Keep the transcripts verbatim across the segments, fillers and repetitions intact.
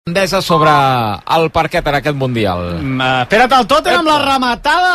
Endesa sobre el parquet en aquest Mundial. Mm, espera't, el Tottenham amb la rematada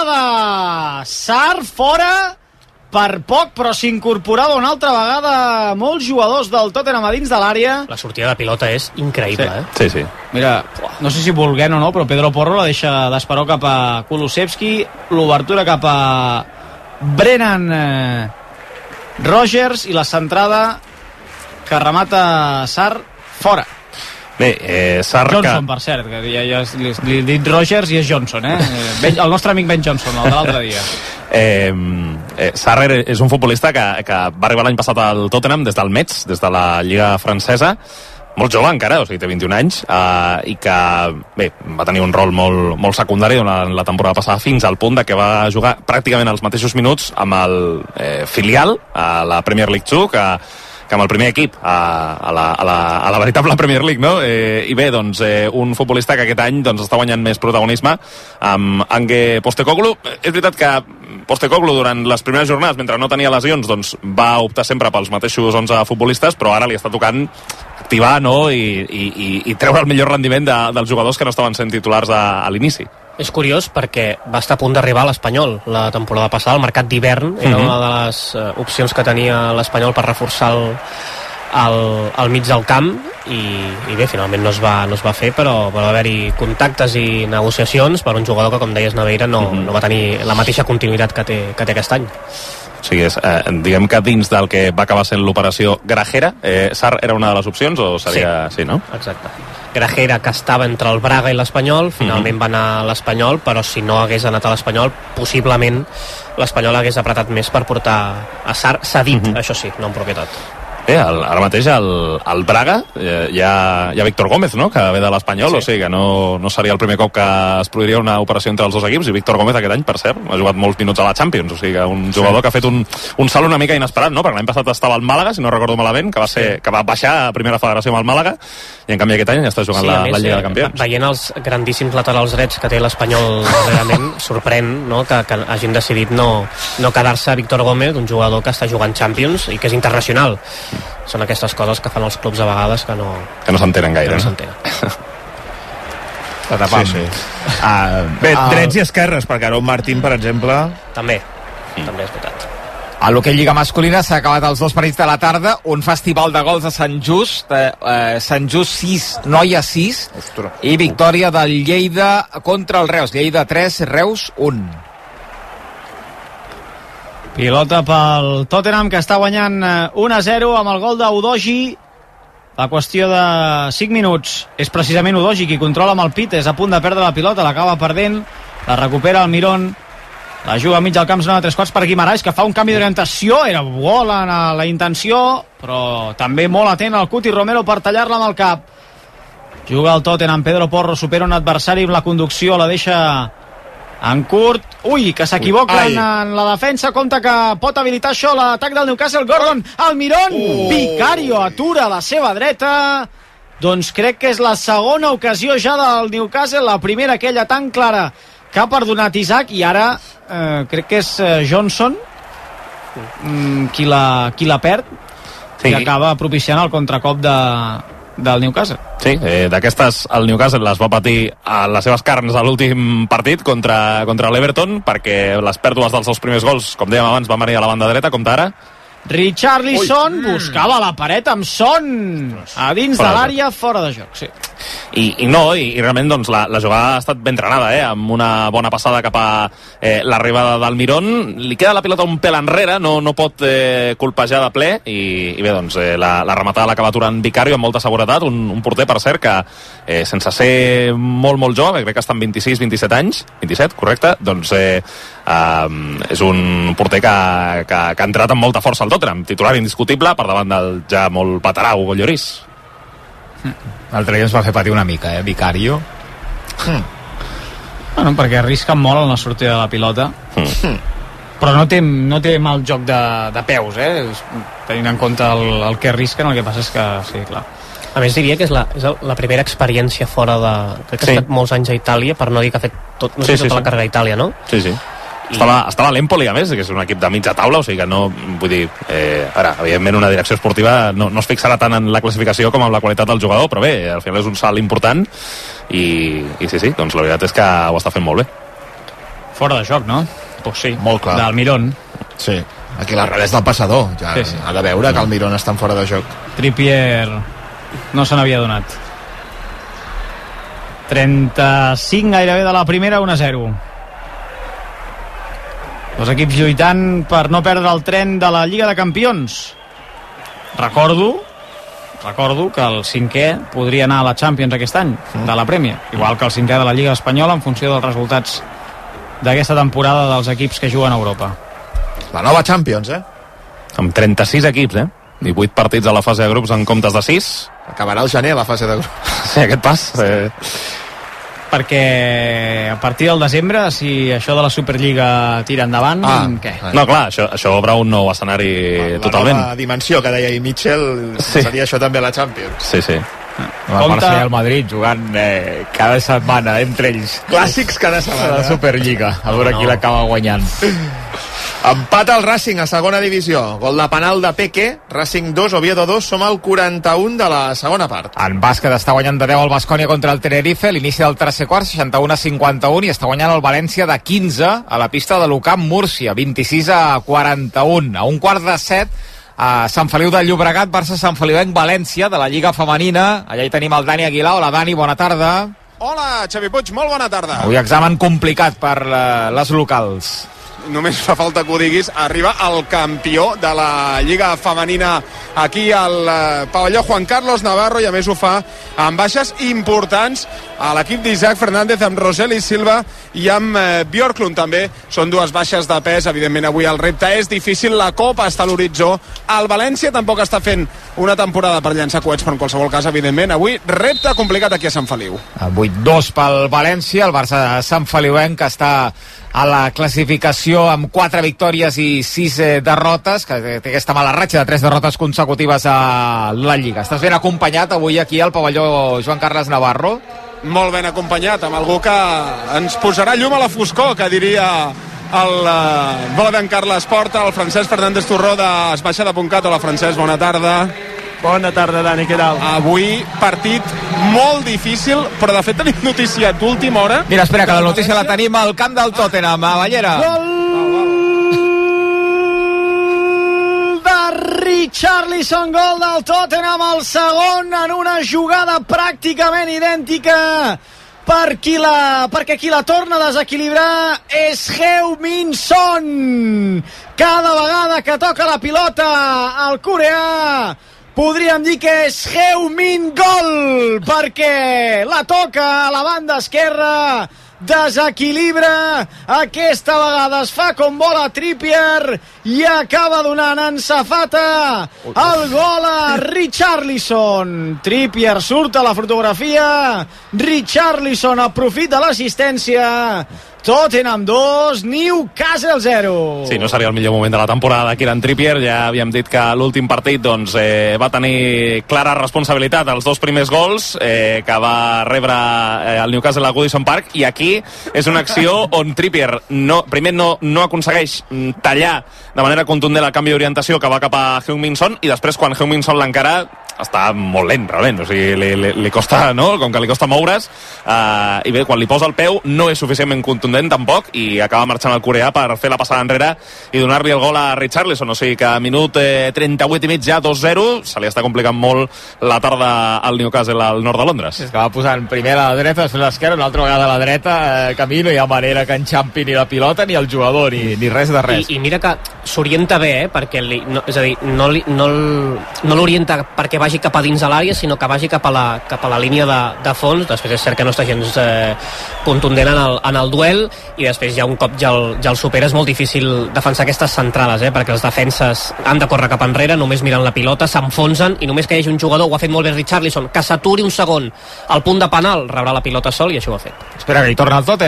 de Sarr fora per poc, però s'incorporava una altra vegada molts jugadors del Tottenham a dins de l'àrea. La sortida de pilota és increïble, Sí. eh? Sí, sí. Mira, no sé si volguent o no, però Pedro Porro la deixa d'esperó cap a Kulusevski, l'obertura cap a Brennan eh, Rogers i la centrada que remata Sarr fora. Bé, eh, Sarr Johnson, que... per cert, que ja, ja li, li he dit Rogers i és Johnson, eh? Ben, el nostre amic Ben Johnson, el de l'altre dia. Eh, eh, Sarr és un futbolista que, que va arribar l'any passat al Tottenham des del Metz, des de la Lliga Francesa, molt jove encara, o sigui, té vint-i-un anys, eh, i que, bé, va tenir un rol molt, molt secundari durant la temporada passada fins al punt de que va jugar pràcticament els mateixos minuts amb el eh, filial a la Premier League dos, que que amb el primer equip a, a, la, a, la, a la veritable Premier League, no? Eh, I bé, doncs, eh, un futbolista que aquest any doncs, està guanyant més protagonisme amb Ange Postecoglou. És veritat que Postecoglou durant les primeres jornades, mentre no tenia lesions, doncs, va optar sempre pels mateixos onze futbolistes, però ara li està tocant activar, no? I, i, i, i treure el millor rendiment de, dels jugadors que no estaven sent titulars a, a l'inici. És curiós perquè va estar a punt d'arribar a l'Espanyol la temporada passada, el mercat d'hivern era una de les uh, opcions que tenia l'Espanyol per reforçar el, el, el mig del camp i, i bé, finalment no es va, no es va fer, però va haver-hi contactes i negociacions per un jugador que, com deies, Naveira no, mm-hmm. no va tenir la mateixa continuïtat que té, que té aquest any. O sigui, és, eh, diguem que dins del que va acabar sent l'operació Grajera, eh, Sarr era una de les opcions o seria... Sí, sí, no? Exacte. Grajera, que estava entre el Braga i l'Espanyol, finalment mm-hmm. va anar a l'Espanyol, però si no hagués anat a l'Espanyol, possiblement l'Espanyol hagués apretat més per portar a Sarr, s'ha dit, mm-hmm. això sí, no en propietat. Bé, el, ara mateix el, el Braga eh, hi, ha, hi ha Víctor Gómez, no?, que ve de l'Espanyol, sí. O sigui que no, no seria el primer cop que es produiria una operació entre els dos equips, i Víctor Gómez aquest any, per cert, ha jugat molts minuts a la Champions, o sigui que un jugador sí. que ha fet un, un salt una mica inesperat, no?, perquè l'any passat estava al Màlaga, si no recordo malament, que va, ser, sí. que va baixar a primera federació amb el Màlaga, i en canvi aquest any ja està jugant sí, la, més, la Lliga de Campions. Veient els grandíssims laterals drets que té l'Espanyol realment, sorprèn, no?, que, que hagin decidit no, no quedar-se Víctor Gómez, un jugador que està jugant Champions i que és internacional. Són aquestes coses que fan els clubs a vegades que no... Que no s'entenen gaire. Que no s'entenen. Sí, sí. Uh, bé, uh, drets i esquerres, perquè Aaron Martín, per exemple... També, mm. també és veritat. A l'hoquei Lliga masculina s'ha acabat els dos partits de la tarda, un festival de gols a Sant Just, eh, eh, Sant Just sis, Noia sis, Ostres. I victòria del Lleida contra el Reus. Lleida tres, Reus un. Pilota pel Tottenham, que està guanyant un a zero amb el gol d'Udogi. La qüestió de cinc minuts. És precisament Udogi qui controla amb el pit, és a punt de perdre la pilota, l'acaba perdent, la recupera el Mirón, la juga a mig del camp, zona de tres quarts per Guimaraes, que fa un canvi d'orientació, era gol en la intenció, però també molt atent al Cuti Romero per tallar-la amb el cap. Juga el Tottenham, Pedro Porro supera un adversari amb la conducció, la deixa en curt, ui, que s'equivoca en, en la defensa, compta que pot habilitar això l'atac del Newcastle. Gordon, el Mirón, uh. Vicario atura a la seva dreta, doncs crec que és la segona ocasió ja del Newcastle, la primera aquella tan clara que ha perdonat Isaac, i ara eh, crec que és eh, Johnson mm, qui, la, qui la perd, sí. I acaba propiciant el contracop de, del Newcastle. Sí, eh, d'aquestes el Newcastle les va patir a les seves carns a l'últim partit contra, contra l'Everton, perquè les pèrdues dels seus primers gols, com dèiem abans, van venir a la banda dreta, com ara. Richarlison Ui. buscava la paret amb Son a dins fora de l'àrea, fora de joc, sí. I, i no, i, i realment doncs, la, la jugada ha estat ben trenada, eh? Amb una bona passada cap a eh, l'arribada del Mirón, li queda la pilota un pèl enrere, no, no pot eh, colpejar de ple, i, i bé, doncs eh, la, la rematada l'acaba aturant Vicario amb molta seguretat, un, un porter, per cert, que eh, sense ser molt, molt jove, crec que està amb vint-i-sis vint-i-set anys, vint-i-set, correcte, doncs eh, eh, és un porter que, que, que ha entrat amb molta força al Tottenham, titular indiscutible per davant del ja molt veterà Hugo Lloris. L'altre dia ens va fer patir una mica, eh, Vicario. Mm. Bueno, perquè arrisca molt en la sortida de la pilota. Mm. Però no té, no té mal joc de, de peus, eh? Tenint en compte el, el que arrisquen, el que passa és que, sí, clar. A més, diria que és la, és la primera experiència fora de... Crec que sí. Ha estat molts anys a Itàlia, per no dir que ha fet tot, no sé, sí, tota sí, la sí. carrera a Itàlia, no? Sí, sí. Estava, estava l'Empoli, a més, que és un equip de mitja taula, o sigui que no, vull dir, eh, ara, evidentment una direcció esportiva no, no es fixarà tant en la classificació com en la qualitat del jugador, però bé, al final és un salt important i, i sí, sí, doncs la veritat és que ho està fent molt bé. Fora de joc, no? Pues sí, molt clar. D'Almirón. Sí, aquí l'arrel és del passador, ja sí, sí. Ha de veure que Almirón està en fora de joc. Trippier no se n'havia donat. trenta-cinc gairebé de la primera, un a zero. Dos equips lluitant per no perdre el tren de la Lliga de Campions. Recordo recordo que el cinquè podria anar a la Champions aquest any, de la Premier, igual que el cinquè de la Lliga Espanyola, en funció dels resultats d'aquesta temporada dels equips que juguen a Europa. La nova Champions, eh? Amb trenta-sis equips, eh? I vuit partits a la fase de grups en comptes de sis. Acabarà el gener la fase de grups. Sí, aquest pas. Eh... Perquè a partir del desembre, si això de la Superliga tira endavant, ah, què? No, clar, això, això obre un nou escenari la, totalment. La nova dimensió que deia Mitchell, sí. Seria això també a la Champions. Sí, sí. El Barça i el Madrid jugant eh, cada setmana entre ells. Clàssics cada setmana. A la Superliga, a veure no. qui l'acaba guanyant. Empat al Racing a segona divisió. Gol de penal de Peque. Racing dos, Oviedo dos. Som al quaranta-un de la segona part. En bàsquet està guanyant de deu el Baskonia contra el Tenerife. L'inici del tercer quart, seixanta-u a cinquanta-u, i està guanyant el València de quinze a la pista de l'U Camp Múrcia, vint-i-sis a quaranta-un. A un quart de set, a Sant Feliu de Llobregat, Barça Sant Feliuenc València de la Lliga Femenina. Allà hi tenim el Dani Aguilar. Hola Dani, bona tarda. Hola Xavi Puig, molt bona tarda. Avui examen complicat per uh, les locals. Només fa falta que ho diguis, arriba el campió de la Lliga Femenina aquí al eh, pavelló Juan Carlos Navarro, i a més ho fa amb baixes importants a l'equip d'Isaac Fernández, amb Roseli Silva i amb eh, Björklund també. Són dues baixes de pes. Evidentment avui el repte és difícil, la Copa està a l'horitzó. El València tampoc està fent una temporada per llançar coets, però en qualsevol cas, evidentment, avui repte complicat aquí a Sant Feliu. vuit dos pel València, el Barça Sant Feliuenc que està a la classificació amb quatre victòries i sis eh, derrotes, que té aquesta mala ratxa de tres derrotes consecutives a la Lliga. Estàs ben acompanyat avui aquí al pavelló Joan Carles Navarro? Molt ben acompanyat, amb algú que ens posarà llum a la foscor, que diria el uh, Boden Carles Porta, el Francesc Fernández Torró d'Esbaixada.cat. Hola Francesc, bona tarda. Bona tarda, Dani, què tal? Avui partit molt difícil, però de fet tenim notícia d'última hora. Mira, espera, que la notícia la tenim al camp del Tottenham, a Ballera. Gol de Richarlison, gol del Tottenham, el segon en una jugada pràcticament idèntica, per qui la, perquè qui la torna a desequilibrar és Heung-min Son. Cada vegada que toca la pilota el coreà, podríem dir que és Heung-min Gol, perquè la toca a la banda esquerra, desequilibra, aquesta vegada es fa com vol a Trippier i acaba donant en safata el gol a Richarlison. Trippier surt a la fotografia, Richarlison aprofita l'assistència. Tottenham dos, Newcastle zero. Sí, no seria el millor moment de la temporada de Kieran Trippier. Ja havíem dit que l'últim partit doncs, eh, va tenir clara responsabilitat als dos primers gols eh, que va rebre eh, el Newcastle a Goodison Park, i aquí és una acció on Trippier no, primer no, no aconsegueix tallar de manera contundent el canvi d'orientació que va cap a Heung-min Son, i després quan Heung-min Son l'encara està molt lent, realment, o sigui, li, li, li costa, no?, com que li costa moure's, uh, i bé, quan li posa el peu no és suficientment contundent tampoc, i acaba marxant el coreà per fer la passada enrere i donar-li el gol a Richarlison. O sigui que a minut eh, trenta-vuit i mig ja, dos zero, se li està complicant molt la tarda al Newcastle al nord de Londres. És que va posant primer a la dreta, després a l'esquerra, una altra vegada a la dreta, eh, camí, no hi ha manera que enxampi ni la pilota ni el jugador, ni, ni res de res. I, i mira que s'orienta bé, eh, perquè li, no, és a dir, no, li, no, no l'orienta perquè vagi cap a dins de l'àrea, sinó que vagi cap a la, cap a la línia de, de fons. Després és cert que no està gens eh, contundent en el, en el duel, i després ja un cop ja el, ja el supera és molt difícil defensar aquestes centrades, eh, perquè els defenses han de córrer cap enrere, només miren la pilota, s'enfonsen, i només que hi hagi un jugador, ho ha fet molt bé Richarlison, que s'aturi un segon al punt de penal, rebrà la pilota sol, i això ho ha fet. Espera, que hi torna el Tottenham.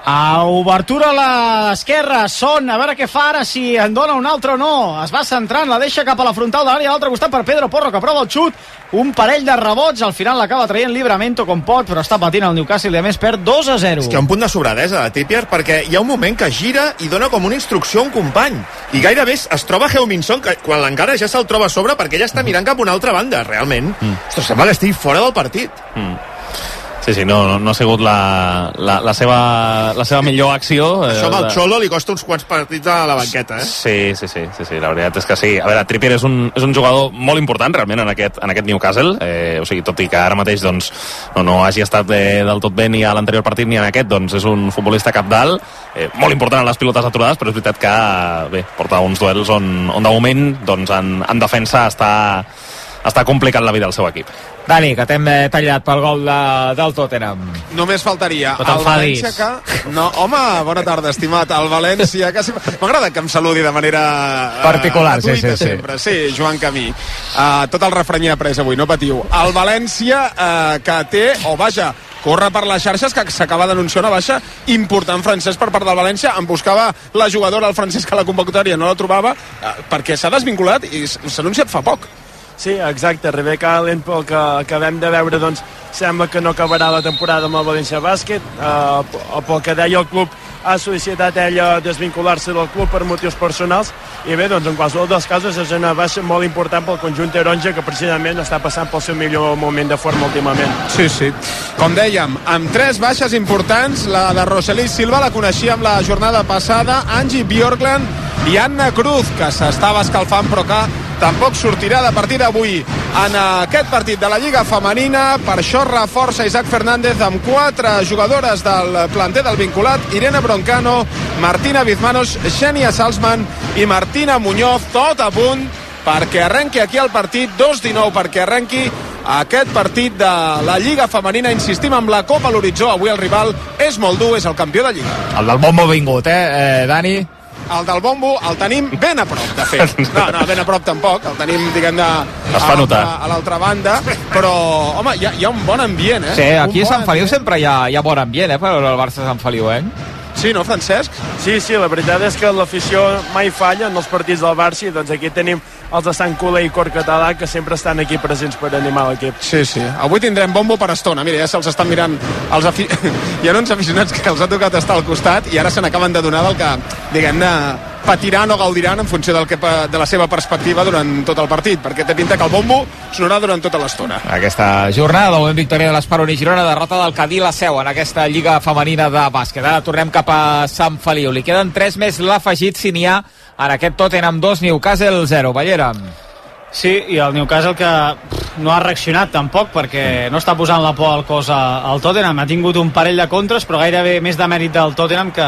A obertura a l'esquerra, Son, a veure què fa ara, si en dona un altre o no. Es va centrant, la deixa cap a la frontal de l'àrea, a l'altre costat per Pedro Porro, que prova el xut, un parell de rebots, al final l'acaba traient Livramento com pot, però està patint el Newcastle i a més perd dos a zero. És que hi ha un punt de sobradesa de Trippier, perquè hi ha un moment que gira i dona com una instrucció a un company, i gairebé es troba Heung-min Son, que quan l'encara ja se'l troba a sobre perquè ella està mirant cap a una altra banda, realment. Mm. Ostres, sembla que estigui fora del partit. Mm. Sí, sí, no, no ha sigut la, la, la, seva, la seva millor acció. Això amb el Xolo li costa uns quants partits a la banqueta, eh? Sí, sí, sí, sí, sí, la veritat és que sí. A veure, Trippier és un, és un jugador molt important realment en aquest, en aquest Newcastle, eh, o sigui, tot i que ara mateix doncs, no, no hagi estat de, del tot bé ni a l'anterior partit ni en aquest, doncs és un futbolista capdalt, eh, molt important en les pilotes aturades, però és veritat que bé, porta uns duels on, on de moment doncs, en, en defensa està, està complicat la vida del seu equip. Dani, que t'hem tallat pel gol de, del Tottenham. Només faltaria. No t'enfadis. El València que... No, home, bona tarda, estimat. El València que... M'agrada que em saludi de manera... particular, uh, sí, sí, sí. Sempre. Sí, Joan Camí. Uh, tot el refrenyer après avui, no patiu. El València uh, que té, o vaja, corre per les xarxes, que s'acaba d'anunciar una baixa important francès per part del València. Em buscava la jugadora, el francès, que la convocatòria no la trobava, uh, perquè s'ha desvinculat i s'ha anunciat fa poc. Sí, exacte. Rebecca Allen, pel que acabem de veure, doncs, sembla que no acabarà la temporada amb el València Bàsquet. Uh, pel que deia el club, ha sol·licitat ella desvincular-se del club per motius personals. I bé, doncs, en qualsevol dels casos, és una baixa molt important pel conjunt taronja, que precisament està passant pel seu millor moment de forma últimament. Sí, sí. Com dèiem, amb tres baixes importants, la de Roselí Silva, la coneixíem la jornada passada, Angie Björkland i Anna Cruz, que s'estava escalfant, però que tampoc sortirà de partir d'avui en aquest partit de la Lliga Femenina. Per això reforça Isaac Fernández amb quatre jugadores del planter del vinculat: Irene Broncano, Martina Bizmanos, Xenia Salzman i Martina Muñoz, tot a punt perquè arrenqui aquí el partit. Dos dinou perquè arrenqui aquest partit de la Lliga Femenina. Insistim amb la Copa a l'horitzó. Avui el rival és molt dur, és el campió de Lliga. El del Bombo vingut, eh, eh Dani? El del Bombo el tenim ben a prop, de fet. No, no, ben a prop tampoc. El tenim, diguem, de, es fa notar a l'altra banda. Però, home, hi ha, hi ha un bon ambient, eh? Sí, aquí un a Sant bon Feliu ambient. sempre hi ha, hi ha bon ambient, eh, per el Barça Sant Feliu, eh? Sí, no, Francesc? Sí, sí, la veritat és que l'afició mai falla en els partits del Barça, i doncs aquí tenim els de Sant Culer i Cor Català, que sempre estan aquí presents per animar l'equip. Sí, sí. Avui tindrem bombo per estona. Mira, ja se'ls estan mirant els afi... Hi ha uns aficionats que els ha tocat estar al costat i ara se n'acaben de donar del que, diguem-ne, patiran o gaudiran en funció del que, de la seva perspectiva durant tot el partit, perquè té pinta que el bombo sonarà durant tota l'estona. Aquesta jornada, de moment victòria de l'Esperoni Girona, derrota del Cadí la Seu en aquesta Lliga Femenina de bàsquet. Ara tornem cap a Sant Feliu. Li queden tres més l'afegit si n'hi ha en aquest Tottenham dos, Newcastle zero. Ballera. Sí, i el Newcastle que pff, no ha reaccionat tampoc, perquè no està posant la por al cos al Tottenham. Ha tingut un parell de contres, però gairebé més de mèrit del Tottenham que,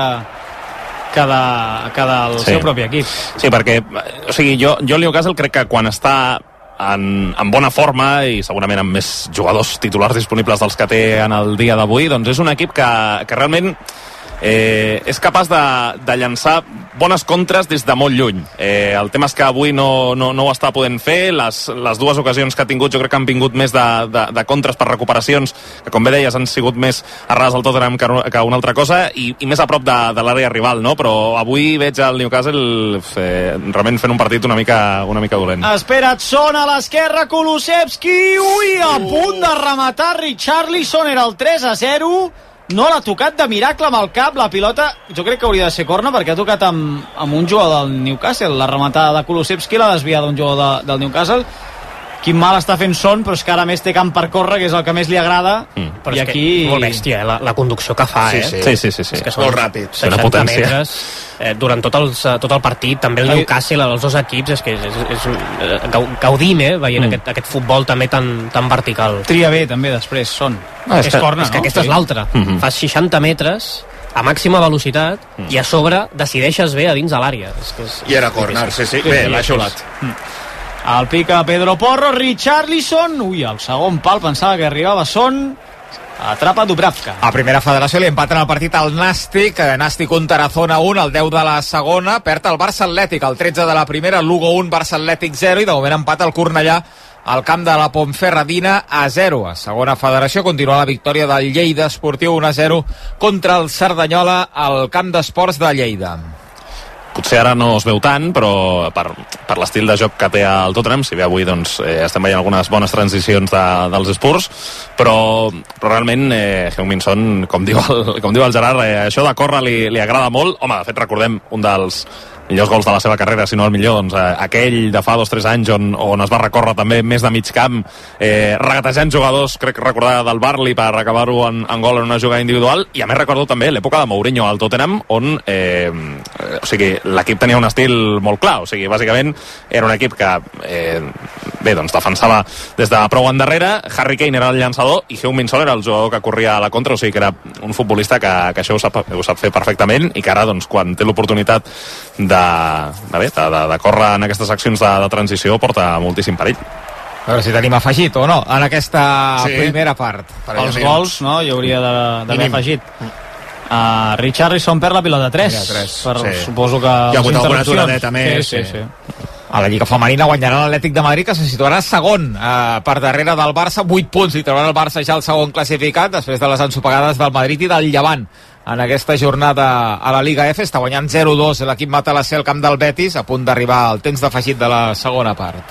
que, de, que del sí. seu propi equip. Sí, perquè, o sigui, jo, jo el Newcastle crec que quan està en, en bona forma i segurament amb més jugadors titulars disponibles dels que té en el dia d'avui, doncs és un equip que, que realment eh, és capaç de, de llançar bones contres des de molt lluny. Eh, el tema és que avui no, no, no ho està podent fer. Les, les dues ocasions que ha tingut jo crec que han vingut més de, de, de contres per recuperacions, que com bé deies han sigut més a ras al Tottenham que, que una altra cosa, i, i més a prop de, de l'àrea rival, no? Però avui veig el Newcastle eh, realment fent un partit una mica, una mica dolent. Espera't, Son a l'esquerra, Kulusevski, ui, a punt de rematar Richarlison, era el tres a zero. No l'ha tocat de miracle amb el cap, la pilota jo crec que hauria de ser corna, perquè ha tocat amb, amb un jugador del Newcastle. La rematada de Kulusevski l'ha desviat d'un jugador de, del Newcastle. Quin mal està fent Son, però és que ara més té camp per córrer, que és el que més li agrada. Mm. Però i és aquí... que molt bèstia, eh? la, la conducció que fa, sí, eh? sí. Sí, sí, sí, sí. És que són molt ràpid. seixanta una potència. metres eh, durant tot, els, tot el partit. També el Newcastle, els dos equips, és que és, és, és, és gaudim, eh? Veient mm. aquest, aquest futbol també tan, tan vertical. Tria bé, també, després, Son. Ah, és, és que, corna, és que no? aquesta Sí. és l'altra. Mm-hmm. Fas seixanta metres a màxima velocitat mm. i a sobre decideixes bé a dins de l'àrea. És que és, I era corner, sí, sí. Bé, l'ha xulat. El pica Pedro Porro, Richarlison, ui, al segon pal pensava que arribava Son, atrapa Dubravka. A primera federació li empaten el partit al Nàstic, Nàstic un, Tarazona un, el deu de la segona, perd el Barça Atlètic, el tretze de la primera, Lugo un, Barça Atlètic zero, i de moment empat el Cornellà al camp de la Ponferradina a zero. A segona federació continua la victòria del Lleida Esportiu un a zero contra el Cerdanyola al camp d'esports de Lleida. Potser ara no es veu tant, però per, per l'estil de joc que té el Tottenham, si bé avui doncs, eh, estem veient algunes bones transicions de, dels Spurs, però, però realment eh, Heung-min Son, com diu el, com diu el Gerard, eh, això de córrer li, li agrada molt. Home, de fet, recordem un dels millors gols de la seva carrera, si no el millor, doncs, eh, aquell de fa dos o tres anys on, on es va recórrer també més de mig camp, eh, regatejant jugadors, crec recordar del Barley per acabar-ho en, en gol en una jugada individual, i a més recordo també l'època de Mourinho al Tottenham, on eh, eh, o sigui, l'equip tenia un estil molt clar, o sigui, bàsicament era un equip que eh, bé, doncs defensava des de prou endarrere, Harry Kane era el llançador i Heung-min Son era el jugador que corria a la contra, o sigui que era un futbolista que, que això ho sap, ho sap fer perfectament, i que ara, doncs, quan té l'oportunitat de De, de, bé, de, de, de córrer en aquestes accions de, de transició porta moltíssim perill. A veure si tenim afegit o no en aquesta sí. primera part. Els gols, no? Hi hauria d'haver afegit. Uh, Richarlison perd la pilota tres. Per, sí. Suposo que hi ha hagut alguna aturadeta més. Sí, sí, sí. A la Lliga Femenina guanyarà l'Atlètic de Madrid, que se situarà segon eh, per darrere del Barça, vuit punts, i trobarà el Barça ja el segon classificat després de les ensopegades del Madrid i del Llevant en aquesta jornada a la Liga F. Està guanyant zero dos l'equip Matalassé al camp del Betis, a punt d'arribar al temps d'afegit de la segona part.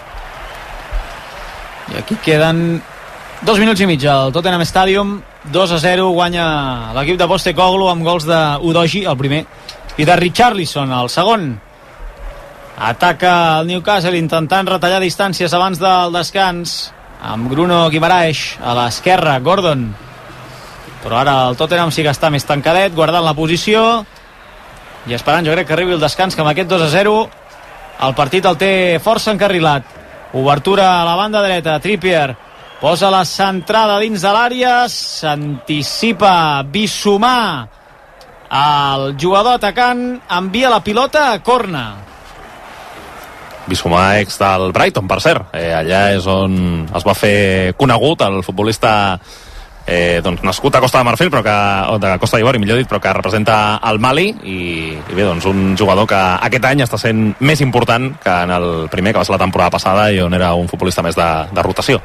I aquí queden dos minuts i mig al Tottenham Stadium. Dos a zero guanya l'equip de Postecoglou amb gols d'Udogi, el primer, i de Richarlison, el segon. Ataca el Newcastle intentant retallar distàncies abans del descans amb Bruno Guimaraes a l'esquerra, Gordon, però ara el Tottenham sí que està més tancadet, guardant la posició i esperant, jo crec, que arribi el descans, que amb aquest dos a zero el partit el té força encarrilat. Obertura a la banda dreta, Trippier posa la centrada dins de l'àrea, s'anticipa Bissouma, el jugador atacant envia la pilota a corna. Bissouma, ex del Brighton, per cert. Eh, allà és on es va fer conegut el futbolista eh, doncs, nascut a Costa de Marfil, però que, o de Costa d'Ivori, millor dit, però que representa el Mali, i, i bé, doncs un jugador que aquest any està sent més important que en el primer, que va ser la temporada passada, i on era un futbolista més de, de rotació.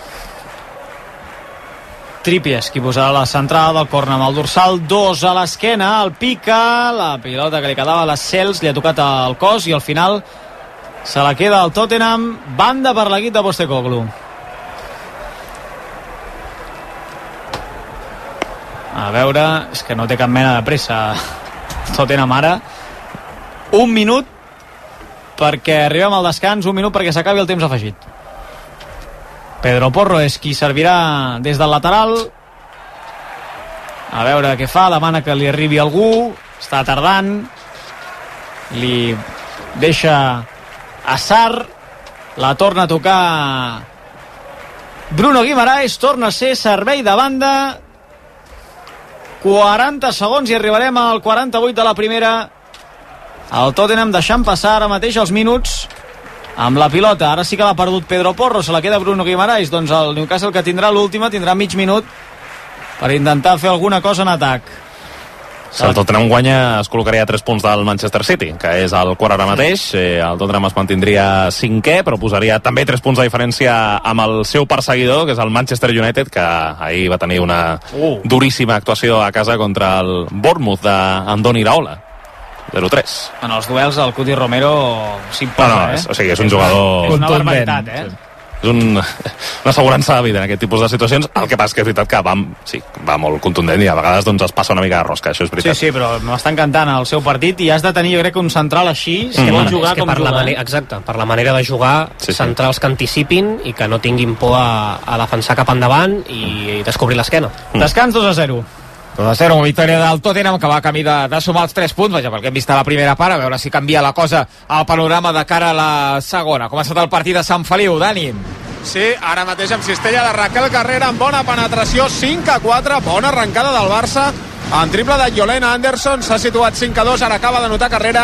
Trippier, qui posarà la centrada del corner amb el dorsal dos a l'esquena, el pica, la pilota que li quedava a les cels, li ha tocat al cos, i al final se la queda el Tottenham, banda per l'equip de Postecoglou. A veure, és que no té cap mena de pressa Tottenham ara. Un minut perquè arribem al descans, un minut perquè s'acabi el temps afegit. Pedro Porro és qui servirà des del lateral. A veure què fa, demana que li arribi algú, està tardant, li deixa a Sarr, la torna a tocar Bruno Guimaraes, torna a ser servei de banda. Quaranta segons i arribarem al quaranta-vuit de la primera. El Tottenham deixant passar ara mateix els minuts amb la pilota. Ara sí que l'ha perdut Pedro Porro, se la queda Bruno Guimaraes. Doncs el Newcastle, que tindrà l'última, tindrà mig minut per intentar fer alguna cosa en atac. Si el Tottenham guanya, es col·locaria a tres punts del Manchester City, que és el quart ara mateix. Eh, el Tottenham es mantindria cinquè, però posaria també tres punts de diferència amb el seu perseguidor, que és el Manchester United, que ahir va tenir una uh. duríssima actuació a casa contra el Bournemouth d'Andoni Iraola. zero tres. En els duels el Cuti Romero s'imposa, no, no, eh? És, o sigui, és un jugador... És una barbaritat, eh? Sí. És un, una assegurança de vida en aquest tipus de situacions. El que passa que és veritat que va, sí, va molt contundent i a vegades doncs, es passa una mica de rosca, això és veritat. Sí, sí, però m'està encantant el seu partit i has de tenir, jo crec, un central així si mm. vols jugar com per jugar. La manera, exacte, per la manera de jugar, sí, centrals sí. que anticipin i que no tinguin por a, a defensar cap endavant i, i descobrir l'esquena. Mm. Descans dos a zero. dos a zero, una victòria del Tottenham que va camí de, de sumar els tres punts, vaja, pel que hem vist a la primera part, a veure si canvia la cosa al panorama de cara a la segona. Ha començat el partit de Sant Feliu, Dani. Sí, ara mateix amb cistella de Raquel Carrera amb bona penetració, cinc a quatre, bona arrencada del Barça en triple de Yolena Anderson, s'ha situat cinc a dos, ara acaba de notar Carrera,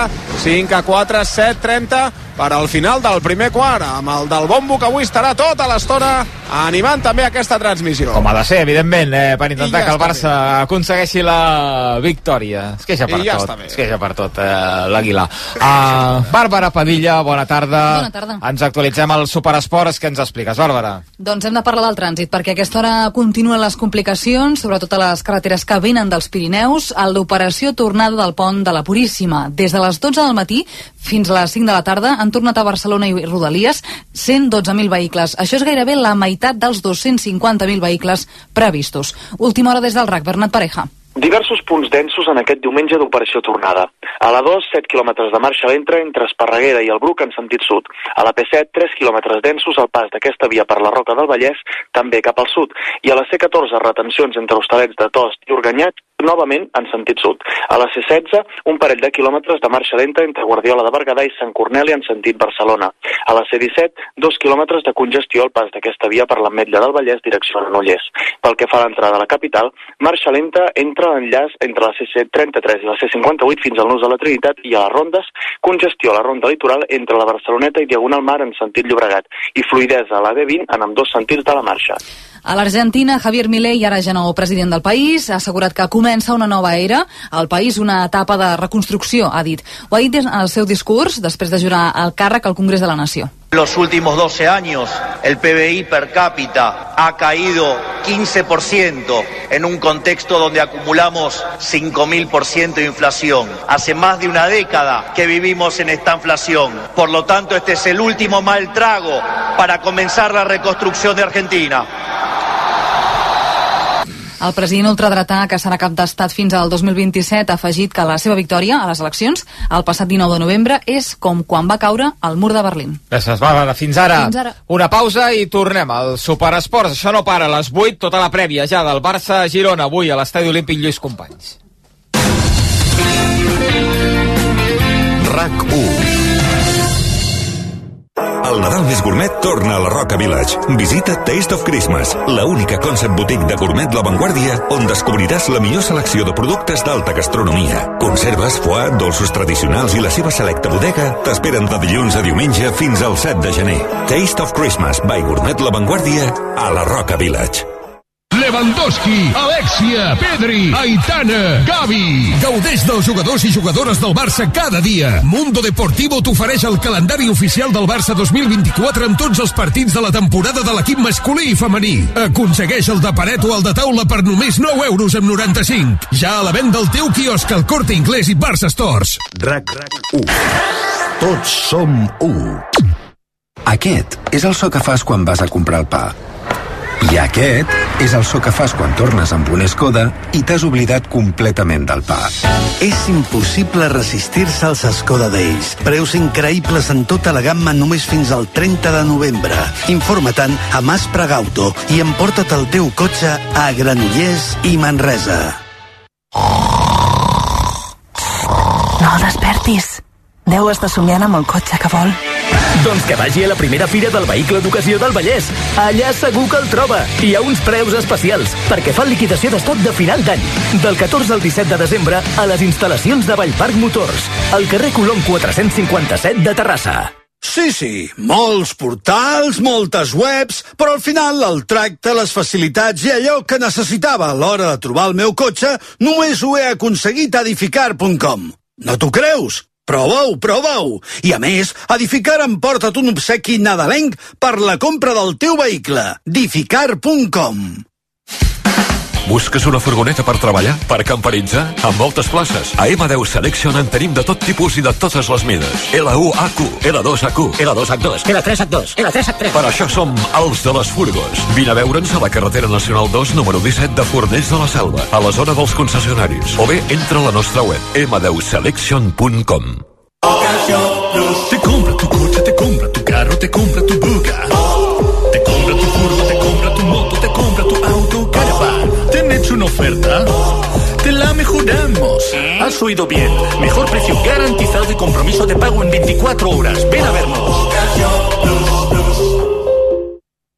cinc a quatre, set trenta per al final del primer quart, amb el del bombo que avui estarà tota l'estona animant també aquesta transmissió. Com ha de ser, evidentment, eh, per intentar ja que el Barça bé. aconsegueixi la victòria. Es queixa per ja tot, es queixa per tot, eh, l'Aguilar. Uh, Bàrbara Padilla, bona tarda. Bona tarda. Ens actualitzem al Superesports. Què ens expliques, Bàrbara? Doncs hem de parlar del trànsit, perquè a aquesta hora continuen les complicacions, sobretot a les carreteres que venen dels Pirineus, a l'operació tornada del pont de la Puríssima. Des de les dotze del matí fins a les cinc de la tarda han tornat a Barcelona i Rodalies cent dotze mil vehicles. Això és gairebé la meitat dels dos-cents cinquanta mil vehicles previstos. Última hora des del R A C, Bernat Pareja. Diversos punts densos en aquest diumenge d'operació tornada. A la dos, set quilòmetres de marxa lenta entre Esparreguera i el Bruc en sentit sud. A la P set, tres quilòmetres densos al pas d'aquesta via per la Roca del Vallès, també cap al sud. I a la C catorze, retencions entre Hostalets de Tost i Organyat, novament en sentit sud. A la C setze, un parell de quilòmetres de marxa lenta entre Guardiola de Berguedà i Sant Corneli en sentit Barcelona. A la C disset, dos quilòmetres de congestió al pas d'aquesta via per l'Ametlla del Vallès direcció a Granollers. Pel que fa a l'entrada a la capital, marxa lenta entre l'enllaç entre la C trenta-tres i la C cinquanta-vuit fins al nus de la Trinitat i a les rondes, congestió a la ronda litoral entre la Barceloneta i Diagonal Mar en sentit Llobregat i fluidesa a la B vint en ambdós sentits de la marxa. A l'Argentina, Javier Milei, ara ja nou president del país, ha assegurat que comença una nova era al país, una etapa de reconstrucció, ha dit. Ho ha dit en el seu discurs després de jurar el càrrec al Congrés de la Nació. En los últimos doce años, el P B I per cápita ha caído quince por ciento en un contexto donde acumulamos cinco mil por ciento de inflación. Hace más de una década que vivimos en esta inflación. Por lo tanto, este es el último mal trago para comenzar la reconstrucción de Argentina. El president ultradretà, que serà cap d'estat fins al dos mil vint-i-set, ha afegit que la seva victòria a les eleccions el passat dinou de novembre és com quan va caure el mur de Berlín. Gràcies, Bàrbara. Fins ara. Fins ara. Una pausa i tornem al Superesports. Això no para, a les vuit, tota la prèvia ja del Barça-Girona, avui a l'Estadi Olímpic Lluís Companys. RAC u. El Nadal més gourmet torna a la Roca Village. Visita Taste of Christmas, la única concept boutique de gourmet La Vanguardia on descobriràs la millor selecció de productes d'alta gastronomia. Conserves, foie, dolços tradicionals i la seva selecta bodega t'esperen de dilluns a diumenge fins al set de gener. Taste of Christmas by Gourmet La Vanguardia a la Roca Village. Lewandowski, Alexia, Pedri, Aitana, Gavi. Gaudeix dels jugadors i jugadores del Barça cada dia. Mundo Deportivo t'ofereix el calendari oficial del Barça dos mil vint-i-quatre amb tots els partits de la temporada de l'equip masculí i femení. Aconsegueix el de paret o el de taula per només nou euros amb noranta-cinc. Ja a la venda al teu quiosc al Corte Inglés i Barça Stores. RAC u. Tots som u. Aquest és el so que fas quan vas a comprar el pa. I aquest és el so que fas quan tornes amb un Skoda i t'has oblidat completament del pa. És impossible resistir-se als Skoda Days. Preus increïbles en tota la gamma només fins al trenta de novembre. Informa-te'n a Mas Pregauto i emporta't el teu cotxe a Granollers i Manresa. No el despertis. Deu estar somiant amb el cotxe que vol. Doncs que vagi a la primera fira del vehicle d'ocasió del Vallès. Allà segur que el troba. Hi ha uns preus especials, perquè fan liquidació d'estoc de final d'any. Del catorze al disset de desembre, a les instal·lacions de Vallparc Motors, al carrer Colom quatre-cents cinquanta-set de Terrassa. Sí, sí, molts portals, moltes webs, però al final el tracte, les facilitats i allò que necessitava a l'hora de trobar el meu cotxe només ho he aconseguit a edificar punt com. No t'ho creus? Prova-ho, prova-ho! I a més, Edificar em porta't un obsequi nadalenc per la compra del teu vehicle. edificar punt com. Busques una furgoneta per treballar? Per camperitzar? Amb moltes places. A ema deu Selection en tenim de tot tipus i de totes les mides. L u H Q, L dos H Q, L dos H dos, L tres H dos, L tres H tres. Per això som els de les furgos. Vine a veure'ns a la carretera nacional dos, número disset de Fornells de la Selva, a la zona dels concessionaris. O bé, entra a la nostra web, ema deu selection punt com. Te compra tu coche, te compra tu carro, te compra tu buga. Te compra tu furgo, te compra tu moto, te compra tu auto, caravan. ¿Te han hecho una oferta? Te la mejoramos. Has oído bien. Mejor precio garantizado y compromiso de pago en veinticuatro horas. Ven a vernos.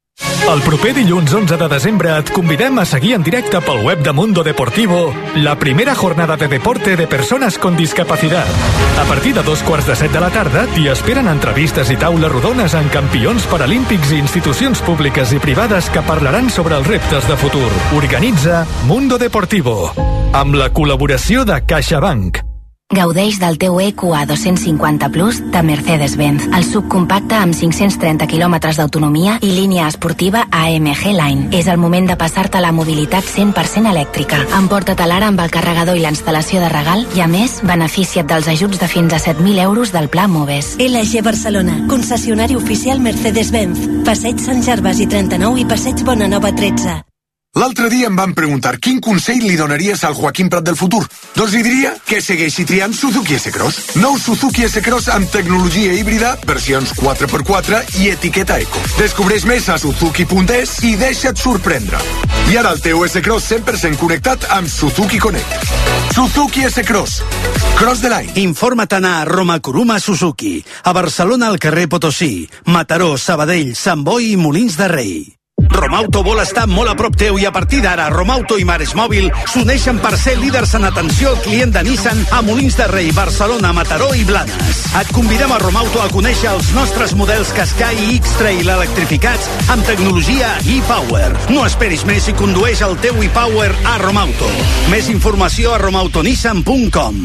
El proper dilluns onze de desembre et convidem a seguir en directe pel web de Mundo Deportivo la primera jornada de deporte de persones con discapacidad. A partir de dos quarts de set de la tarda t'hi esperen entrevistes i taules rodones amb campions paralímpics i institucions públiques i privades que parlaran sobre els reptes de futur. Organitza Mundo Deportivo amb la col·laboració de CaixaBank. Gaudeix del teu E Q A dos-cents cinquanta Plus de Mercedes-Benz, el subcompacte amb cinc-cents trenta quilòmetres d'autonomia i línia esportiva A M G Line. És el moment de passar-te a la mobilitat cent per cent elèctrica. Emporta-te-la ara amb el carregador i la instal·lació de regal i, a més, beneficia't dels ajuts de fins a set mil euros del Pla Moves. L G Barcelona, concessionari oficial Mercedes-Benz. Passeig Sant Gervasi trenta-nou i Passeig Bonanova tretze. L'altre dia em van preguntar quin consell li donaries al Joaquim Prat del futur. Doncs li diria que segueixi triant Suzuki S-Cross. Nou Suzuki S-Cross amb tecnologia híbrida, versions quatre per quatre i etiqueta eco. Descobreix més a suzuki punt es i deixa't sorprendre. I ara el teu S-Cross cent per cent connectat amb Suzuki Connect. Suzuki S-Cross. Cross de l'any. Informa't a Roma Kuruma Suzuki. A Barcelona al carrer Potosí. Mataró, Sabadell, Sant Boi i Molins de Rei. Romauto vol estar molt a prop teu i a partir d'ara Romauto i Mares Mòbil s'uneixen per ser líders en atenció al client de Nissan a Molins de Rei, Barcelona, Mataró i Blanes. Et convidem a Romauto a conèixer els nostres models Qashqai i X-Trail electrificats amb tecnologia e-Power. No esperis més i condueix el teu e-Power a Romauto. Més informació a romautonissan punt com.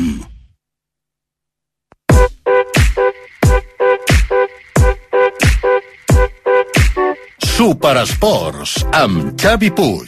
Superesports amb Xavi Puig.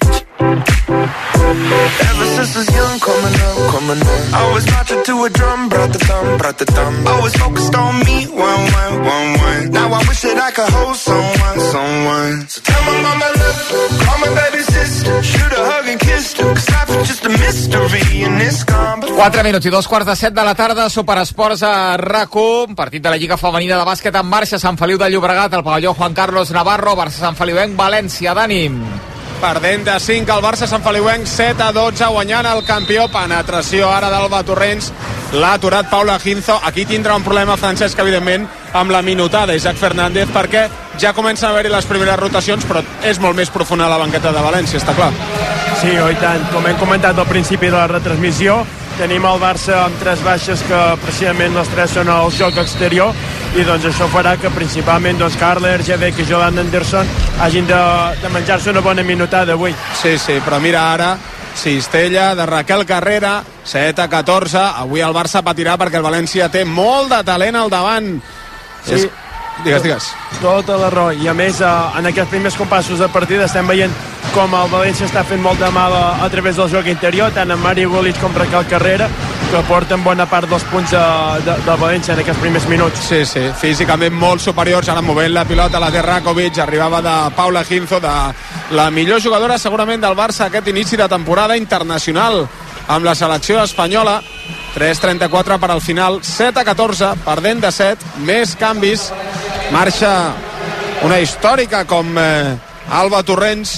Ever since I was young, coming up, coming up, I was marching to a drum, brought the thumb, brought the thumb. Always focused on me, one, one, one, one. Now I wish that I could hold someone, someone. So tell my mama love, call my baby sister, shoot a hug and kiss her, cause life is just a mystery and it's gone. quatre minuts i dos quarts de set de la tarda, Superesports a RAC u, partit de la Lliga Femenina de Bàsquet en marxa, Sant Feliu de Llobregat, el pavelló Juan Carlos Navarro, Barça-Sant Feliuenc, València, Dani. Perdent de cinc el Barça Sant Feliuenc, set a dotze, guanyant el campió. Penetració ara d'Alba Torrents, l'ha aturat Paula Hinzo. Aquí tindrà un problema Francesc, evidentment, amb la minutada Isaac Fernández, perquè ja comencen a haver-hi les primeres rotacions, però és molt més profunda la banqueta de València, està clar. Sí, oi tant. Com hem comentat al principi de la retransmissió, tenim el Barça amb tres baixes que precisament les tres són al joc exterior i doncs això farà que principalment doncs, Carler, Jebeck i Joan Anderson hagin de, de menjar-se una bona minutada avui. Sí, sí, però mira ara Cistella de Raquel Carrera, set a catorze. Avui el Barça patirà perquè el València té molt de talent al davant. Sí. És... Digues, digues. Tota la raó. I a més, en aquests primers compassos de partida estem veient com el València està fent molt de mal a, a través del joc interior, tant en Mari Gulich com Raquel Carrera, que porten bona part dels punts de, de, de València en aquests primers minuts. Sí, sí, físicament molt superiors. Ara movent la pilota, la té Rakovic, arribava de Paula Hinzo, de la millor jugadora segurament del Barça aquest inici de temporada internacional amb la selecció espanyola. Tres trenta-quatre per al final, set a catorze, perdent de set, més canvis. Marxa una històrica com eh, Alba Torrents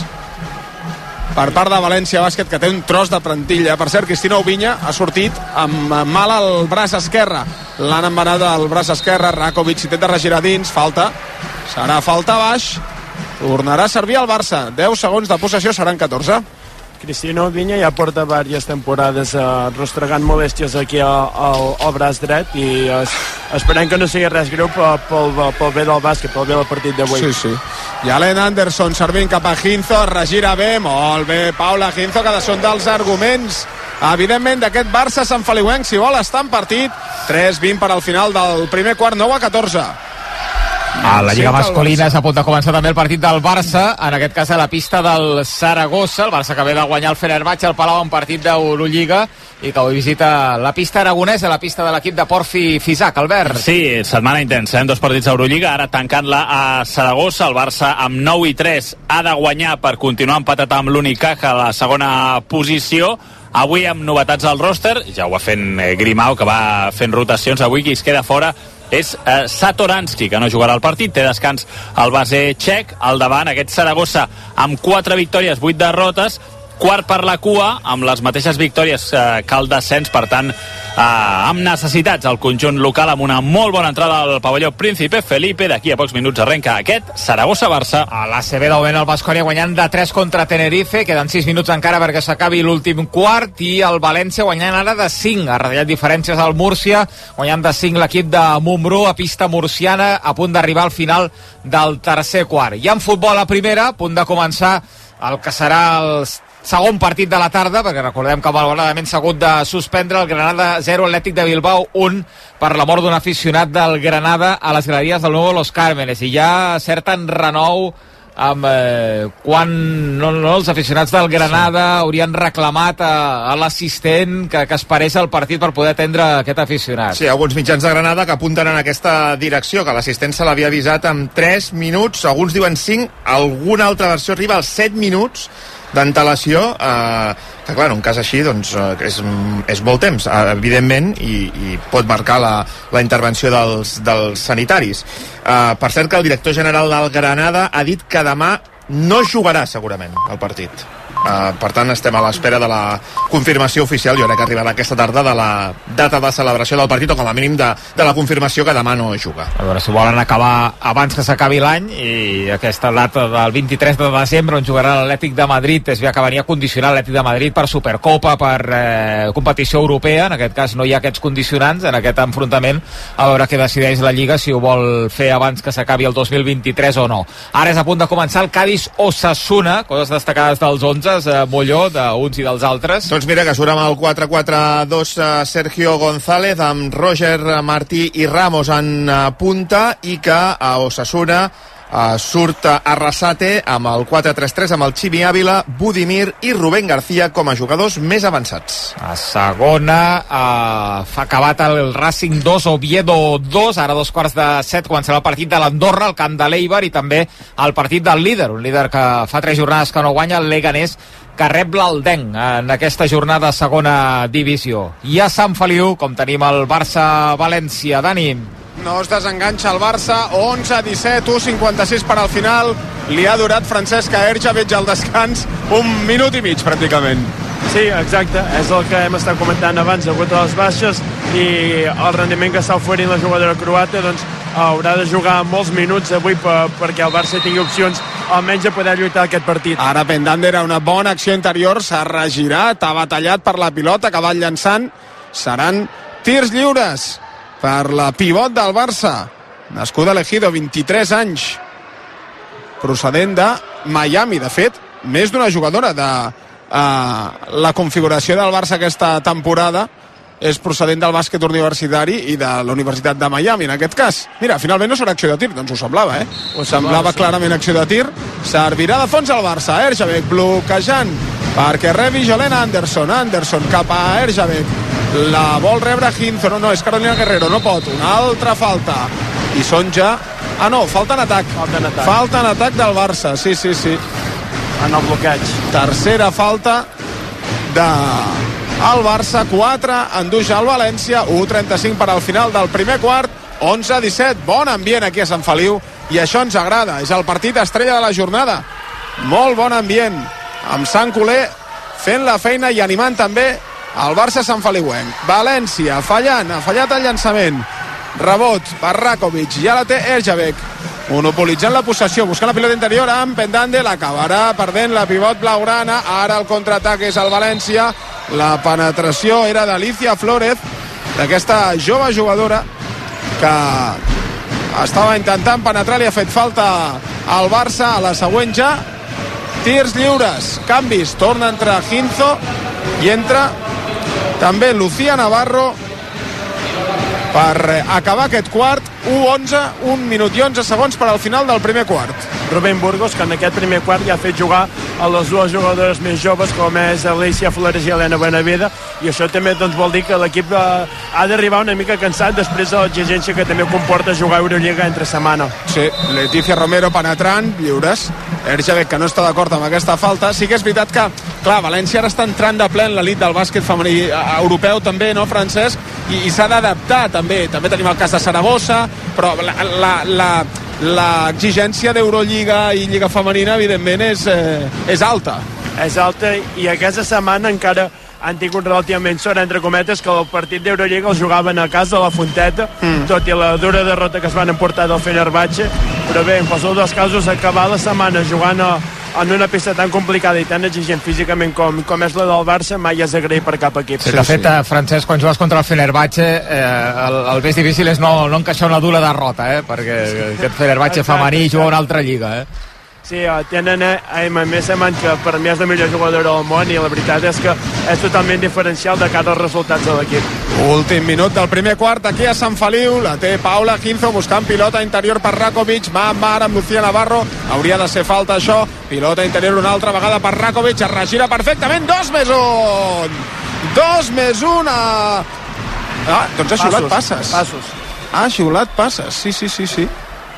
per part de València Bàsquet, que té un tros de plantilla. Per cert, Cristina Oviña ha sortit amb mal al braç esquerre. L'han embenat al braç esquerre. Rakovic intenta regirar dins, falta. Serà falta baix. Tornarà a servir al Barça. deu segons de possessió, seran catorze. Cristina Oviña ja porta diverses temporades eh, rostregant molèsties aquí al, al, al braç dret i es, esperem que no sigui res greu pel, pel, pel bé del bàsquet, pel bé del partit d'avui. Sí, sí. I Allen Anderson servint cap a Hinzo, regira bé, molt bé, Paula Hinzo, que són dels arguments evidentment d'aquest Barça Sant Feliuenc, si vol estar en partit. Tres vint per al final del primer quart, nou a catorze. A la Lliga masculina és a punt de començar també el partit del Barça, en aquest cas a la pista del Saragossa. El Barça que ve de guanyar el Fenerbahçe al Palau en partit d'Eurolliga i que avui visita la pista aragonesa, la pista de l'equip de Porfi Fisac. Albert. Sí, setmana intensa, eh? Dos partits d'Eurolliga, ara tancant-la a Saragossa. El Barça amb nou i tres ha de guanyar per continuar empatat amb l'Unicaja a la segona posició. Avui amb novetats al roster, ja ho va fent eh, Grimau, que va fent rotacions. Avui qui es queda fora és eh, Satoransky, que no jugarà el partit, té descans el base txec. Al davant aquest Saragossa amb quatre victòries, vuit derrotes, quart per la cua, amb les mateixes victòries eh, que el descens, per tant, eh, amb necessitats el conjunt local, amb una molt bona entrada al pavelló Príncipe Felipe. D'aquí a pocs minuts arrenca aquest Saragossa-Barça. A l'A C B de moment el Baskonia guanyant de tres contra Tenerife, queden sis minuts encara perquè s'acabi l'últim quart, i el València guanyant ara de cinc, ha retallat diferències al Múrcia, guanyant de cinc l'equip de Montbrú a pista murciana, a punt d'arribar al final del tercer quart. I en futbol a primera, a punt de començar el que serà el segon partit de la tarda, perquè recordem que malauradament s'ha hagut de suspendre el Granada zero, Atlètic de Bilbao un, per la mort d'un aficionat del Granada a les galeries del Nuevo Los Cármenes, i ja cert enrenou amb eh, quan no, no, els aficionats del Granada sí. haurien reclamat a, a l'assistent que, que esperés el partit per poder atendre aquest aficionat. Sí, alguns mitjans de Granada que apunten en aquesta direcció, que l'assistent se l'havia avisat amb tres minuts, alguns diuen cinc, alguna altra versió arriba als set minuts d'antelació, eh, que clar, en un cas així doncs, eh, és, és molt temps, eh, evidentment, i, i pot marcar la, la intervenció dels, dels sanitaris. Eh, per cert que el director general del Granada ha dit que demà no jugarà segurament el partit. Uh, per tant estem a l'espera de la confirmació oficial, jo crec que arribarà aquesta tarda, de la data de celebració del partit, o com a mínim de, de la confirmació que demà no juga. A veure si volen acabar abans que s'acabi l'any, i aquesta data del vint-i-tres de desembre on jugarà l'Atlètic de Madrid es veu que venia a condicionar l'Atlètic de Madrid per Supercopa, per eh, competició europea. En aquest cas no hi ha aquests condicionants en aquest enfrontament, a veure què decideix la Lliga, si ho vol fer abans que s'acabi el dos mil vint-i-tres o no. Ara és a punt de començar el Cádiz-Osasuna, coses destacades dels onze, eh, Molló, d'uns i dels altres. Doncs mira, que surt amb el quatre quatre dos eh, Sergio González, amb Roger Martí i Ramos en eh, punta, i que a Osasuna Uh, surt Arrasate amb el quatre tres tres, amb el Ximi Ávila, Budimir i Rubén García com a jugadors més avançats. A segona uh, fa acabat el Racing dos, Oviedo dos, ara dos quarts de set començarà el partit de l'Andorra, el camp de l'Eibar, i també el partit del líder, un líder que fa tres jornades que no guanya, el Leganés, que rep l'Aldenc en aquesta jornada de segona divisió. I a Sant Feliu, com tenim el Barça-València, Dani. No es desenganxa el Barça, onze a disset, u cinquanta-sis per al final. Li ha durat Francesc Aerja, veig al descans un minut i mig pràcticament. Sí, exacte, és el que hem estat comentant abans, degut a les baixes i el rendiment que està oferint la jugadora croata, doncs haurà de jugar molts minuts avui per, perquè el Barça tingui opcions almenys a poder lluitar aquest partit. Ara Pendander era una bona acció interior, s'ha regirat, ha batallat per la pilota, ha acabat llançant. Seran tirs lliures per la pivot del Barça, nascuda a l'Ejido, vint-i-tres anys, procedent de Miami. De fet, més d'una jugadora de uh, la configuració del Barça aquesta temporada és procedent del bàsquet universitari i de la Universitat de Miami, en aquest cas. Mira, finalment no serà acció de tir, doncs ho semblava, eh? Ho semblava clarament acció de tir. Servirà de fons al Barça, Erjabek bloquejant perquè rebi Jolene Anderson. Anderson cap a Erjabek, la vol rebre Hinzo, no, no, és Carolina Guerrero, no pot, una altra falta, i són ja, ah no, falta en atac, falta en atac, falta en atac del Barça, sí, sí, sí, en el bloqueig, tercera falta de el Barça, quatre enduja el València, u trenta-cinc per al final del primer quart, onze a disset, bon ambient aquí a Sant Feliu, i això ens agrada, és el partit estrella de la jornada, molt bon ambient, amb Sant Coler fent la feina i animant també el Barça Sant Feliuenc. València fallant, ha fallat el llançament, rebot per Rakovic, ja la té Erjabek, monopolitzant la possessió, buscant la pilota interior amb Pendander, l'acabarà perdent la pivot blaugrana. Ara el contraatac és el València, la penetració era d'Alicia Flórez, d'aquesta jove jugadora que estava intentant penetrar, li ha fet falta al Barça. A la següent ja tirs lliures, canvis, torna a entrar Hinzo i entra també Lucía Navarro per acabar aquest quart. U onze, un minut i onze segons per al final del primer quart. Rubén Burgos, que en aquest primer quart ja ha fet jugar a les dues jugadores més joves, com és Alicia Flores i Helena Benavida, i això també doncs, vol dir que l'equip eh, ha d'arribar una mica cansat després de l'exigència que també comporta jugar a Euroliga entre setmana. Sí, Leticia Romero penetrant, lliures. Erjabek, que no està d'acord amb aquesta falta. Sí que és veritat que, clar, València ara està entrant de ple en l'elit del bàsquet femení europeu també, no, Francesc? I, i s'ha d'adaptar també. També tenim el cas de Saragossa, però la, la, la, l'exigència d'Eurolliga i Lliga Femenina evidentment és, eh, és alta. és alta, i aquesta setmana encara han tingut relativament sort, entre cometes, que el partit d'Eurolliga el jugaven a casa, a la Fonteta, mm. tot i la dura derrota que es van emportar del Fenerbahçe, però bé, en qualsevol dels casos, acabar la setmana jugant a, en una pista tan complicada i tan exigent físicament com, com és la del Barça, mai és agrair per cap equip. Sí, de fet, sí. Francesc, quan jugues contra el Fenerbahçe, eh, el, el més difícil és no, no encaixar una dura derrota, eh, perquè aquest Fenerbahçe femení juga a una altra lliga, eh? Sí, tenen Ayman Messeman, que per mi és la millor jugadora del món, i la veritat és que és totalment diferencial de cara als resultats de l'equip. Últim minut del primer quart aquí a Sant Feliu, la té Paula Quinzo buscant pilota interior per Rakovic, mà a mà amb Lucía Navarro, hauria de ser falta això, pilota interior una altra vegada per Rakovic, es regira perfectament, dos més un dos més un a... Ah, doncs ha xiulat passes. Passos. Ha xiulat passes, sí, sí, sí, sí.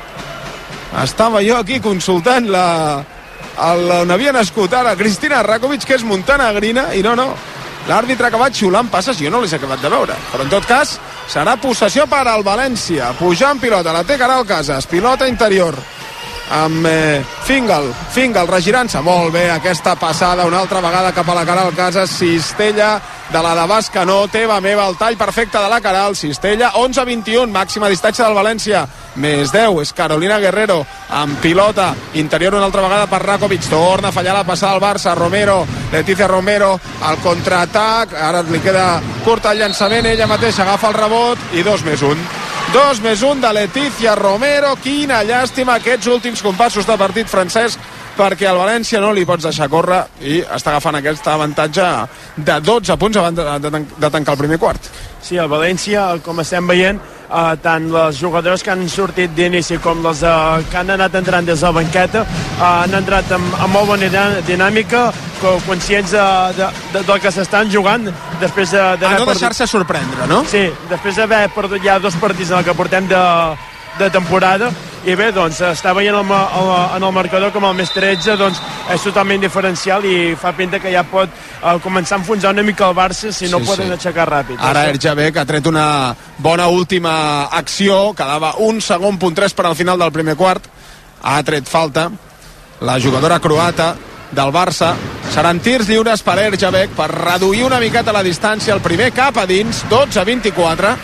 Estava jo aquí consultant la, el, on havia nascut ara Cristina Rakovic, que és montenegrina, i no, no, l'àrbitre ha acabat xiulant passes, jo no les he acabat de veure, però en tot cas serà possessió per al València, pujant pilota, la té Caral Casas, pilota interior amb eh, Fingal, Fingal regirant-se molt bé, aquesta passada una altra vegada cap a la Caral Casas, cistella de la de Bascanó, teva meva, el tall perfecte de la Caral, cistella, onze vint i un, màxima distància del València, més deu, és Carolina Guerrero, amb pilota, interior una altra vegada per Rakovic, torna a fallar la passada al Barça, Romero, Leticia Romero, al contraatac, ara li queda curt el llançament, ella mateixa agafa el rebot, i dos més un. Dos més un de Leticia Romero, quina llàstima aquests últims compassos de partit, Francesc, perquè al València no li pots deixar córrer i està agafant aquest avantatge de dotze punts abans de, de, de tancar el primer quart. Sí, el València, com estem veient, eh, tant les jugadores que han sortit d'inici com les eh, que han anat entrant des de la banqueta eh, han entrat amb, amb molt bona dinàmica, conscients de, de, de, del que s'estan jugant després de, de a no deixar-se sorprendre, no? Sí, després d'haver perdut ja dos partits en el que portem de, de temporada, i bé, doncs està veient el, el, en el marcador com el més tretze, doncs és totalment diferencial i fa pinta que ja pot uh, començar a enfonsar una mica el Barça si no sí, poden sí. aixecar ràpid. Ara Erjabek ha tret una bona última acció, quedava un segon punt tres per al final del primer quart, ha tret falta la jugadora croata del Barça, seran tirs lliures per Erjabek per reduir una miqueta la distància, el primer cap a dins, dotze a vint-i-quatre.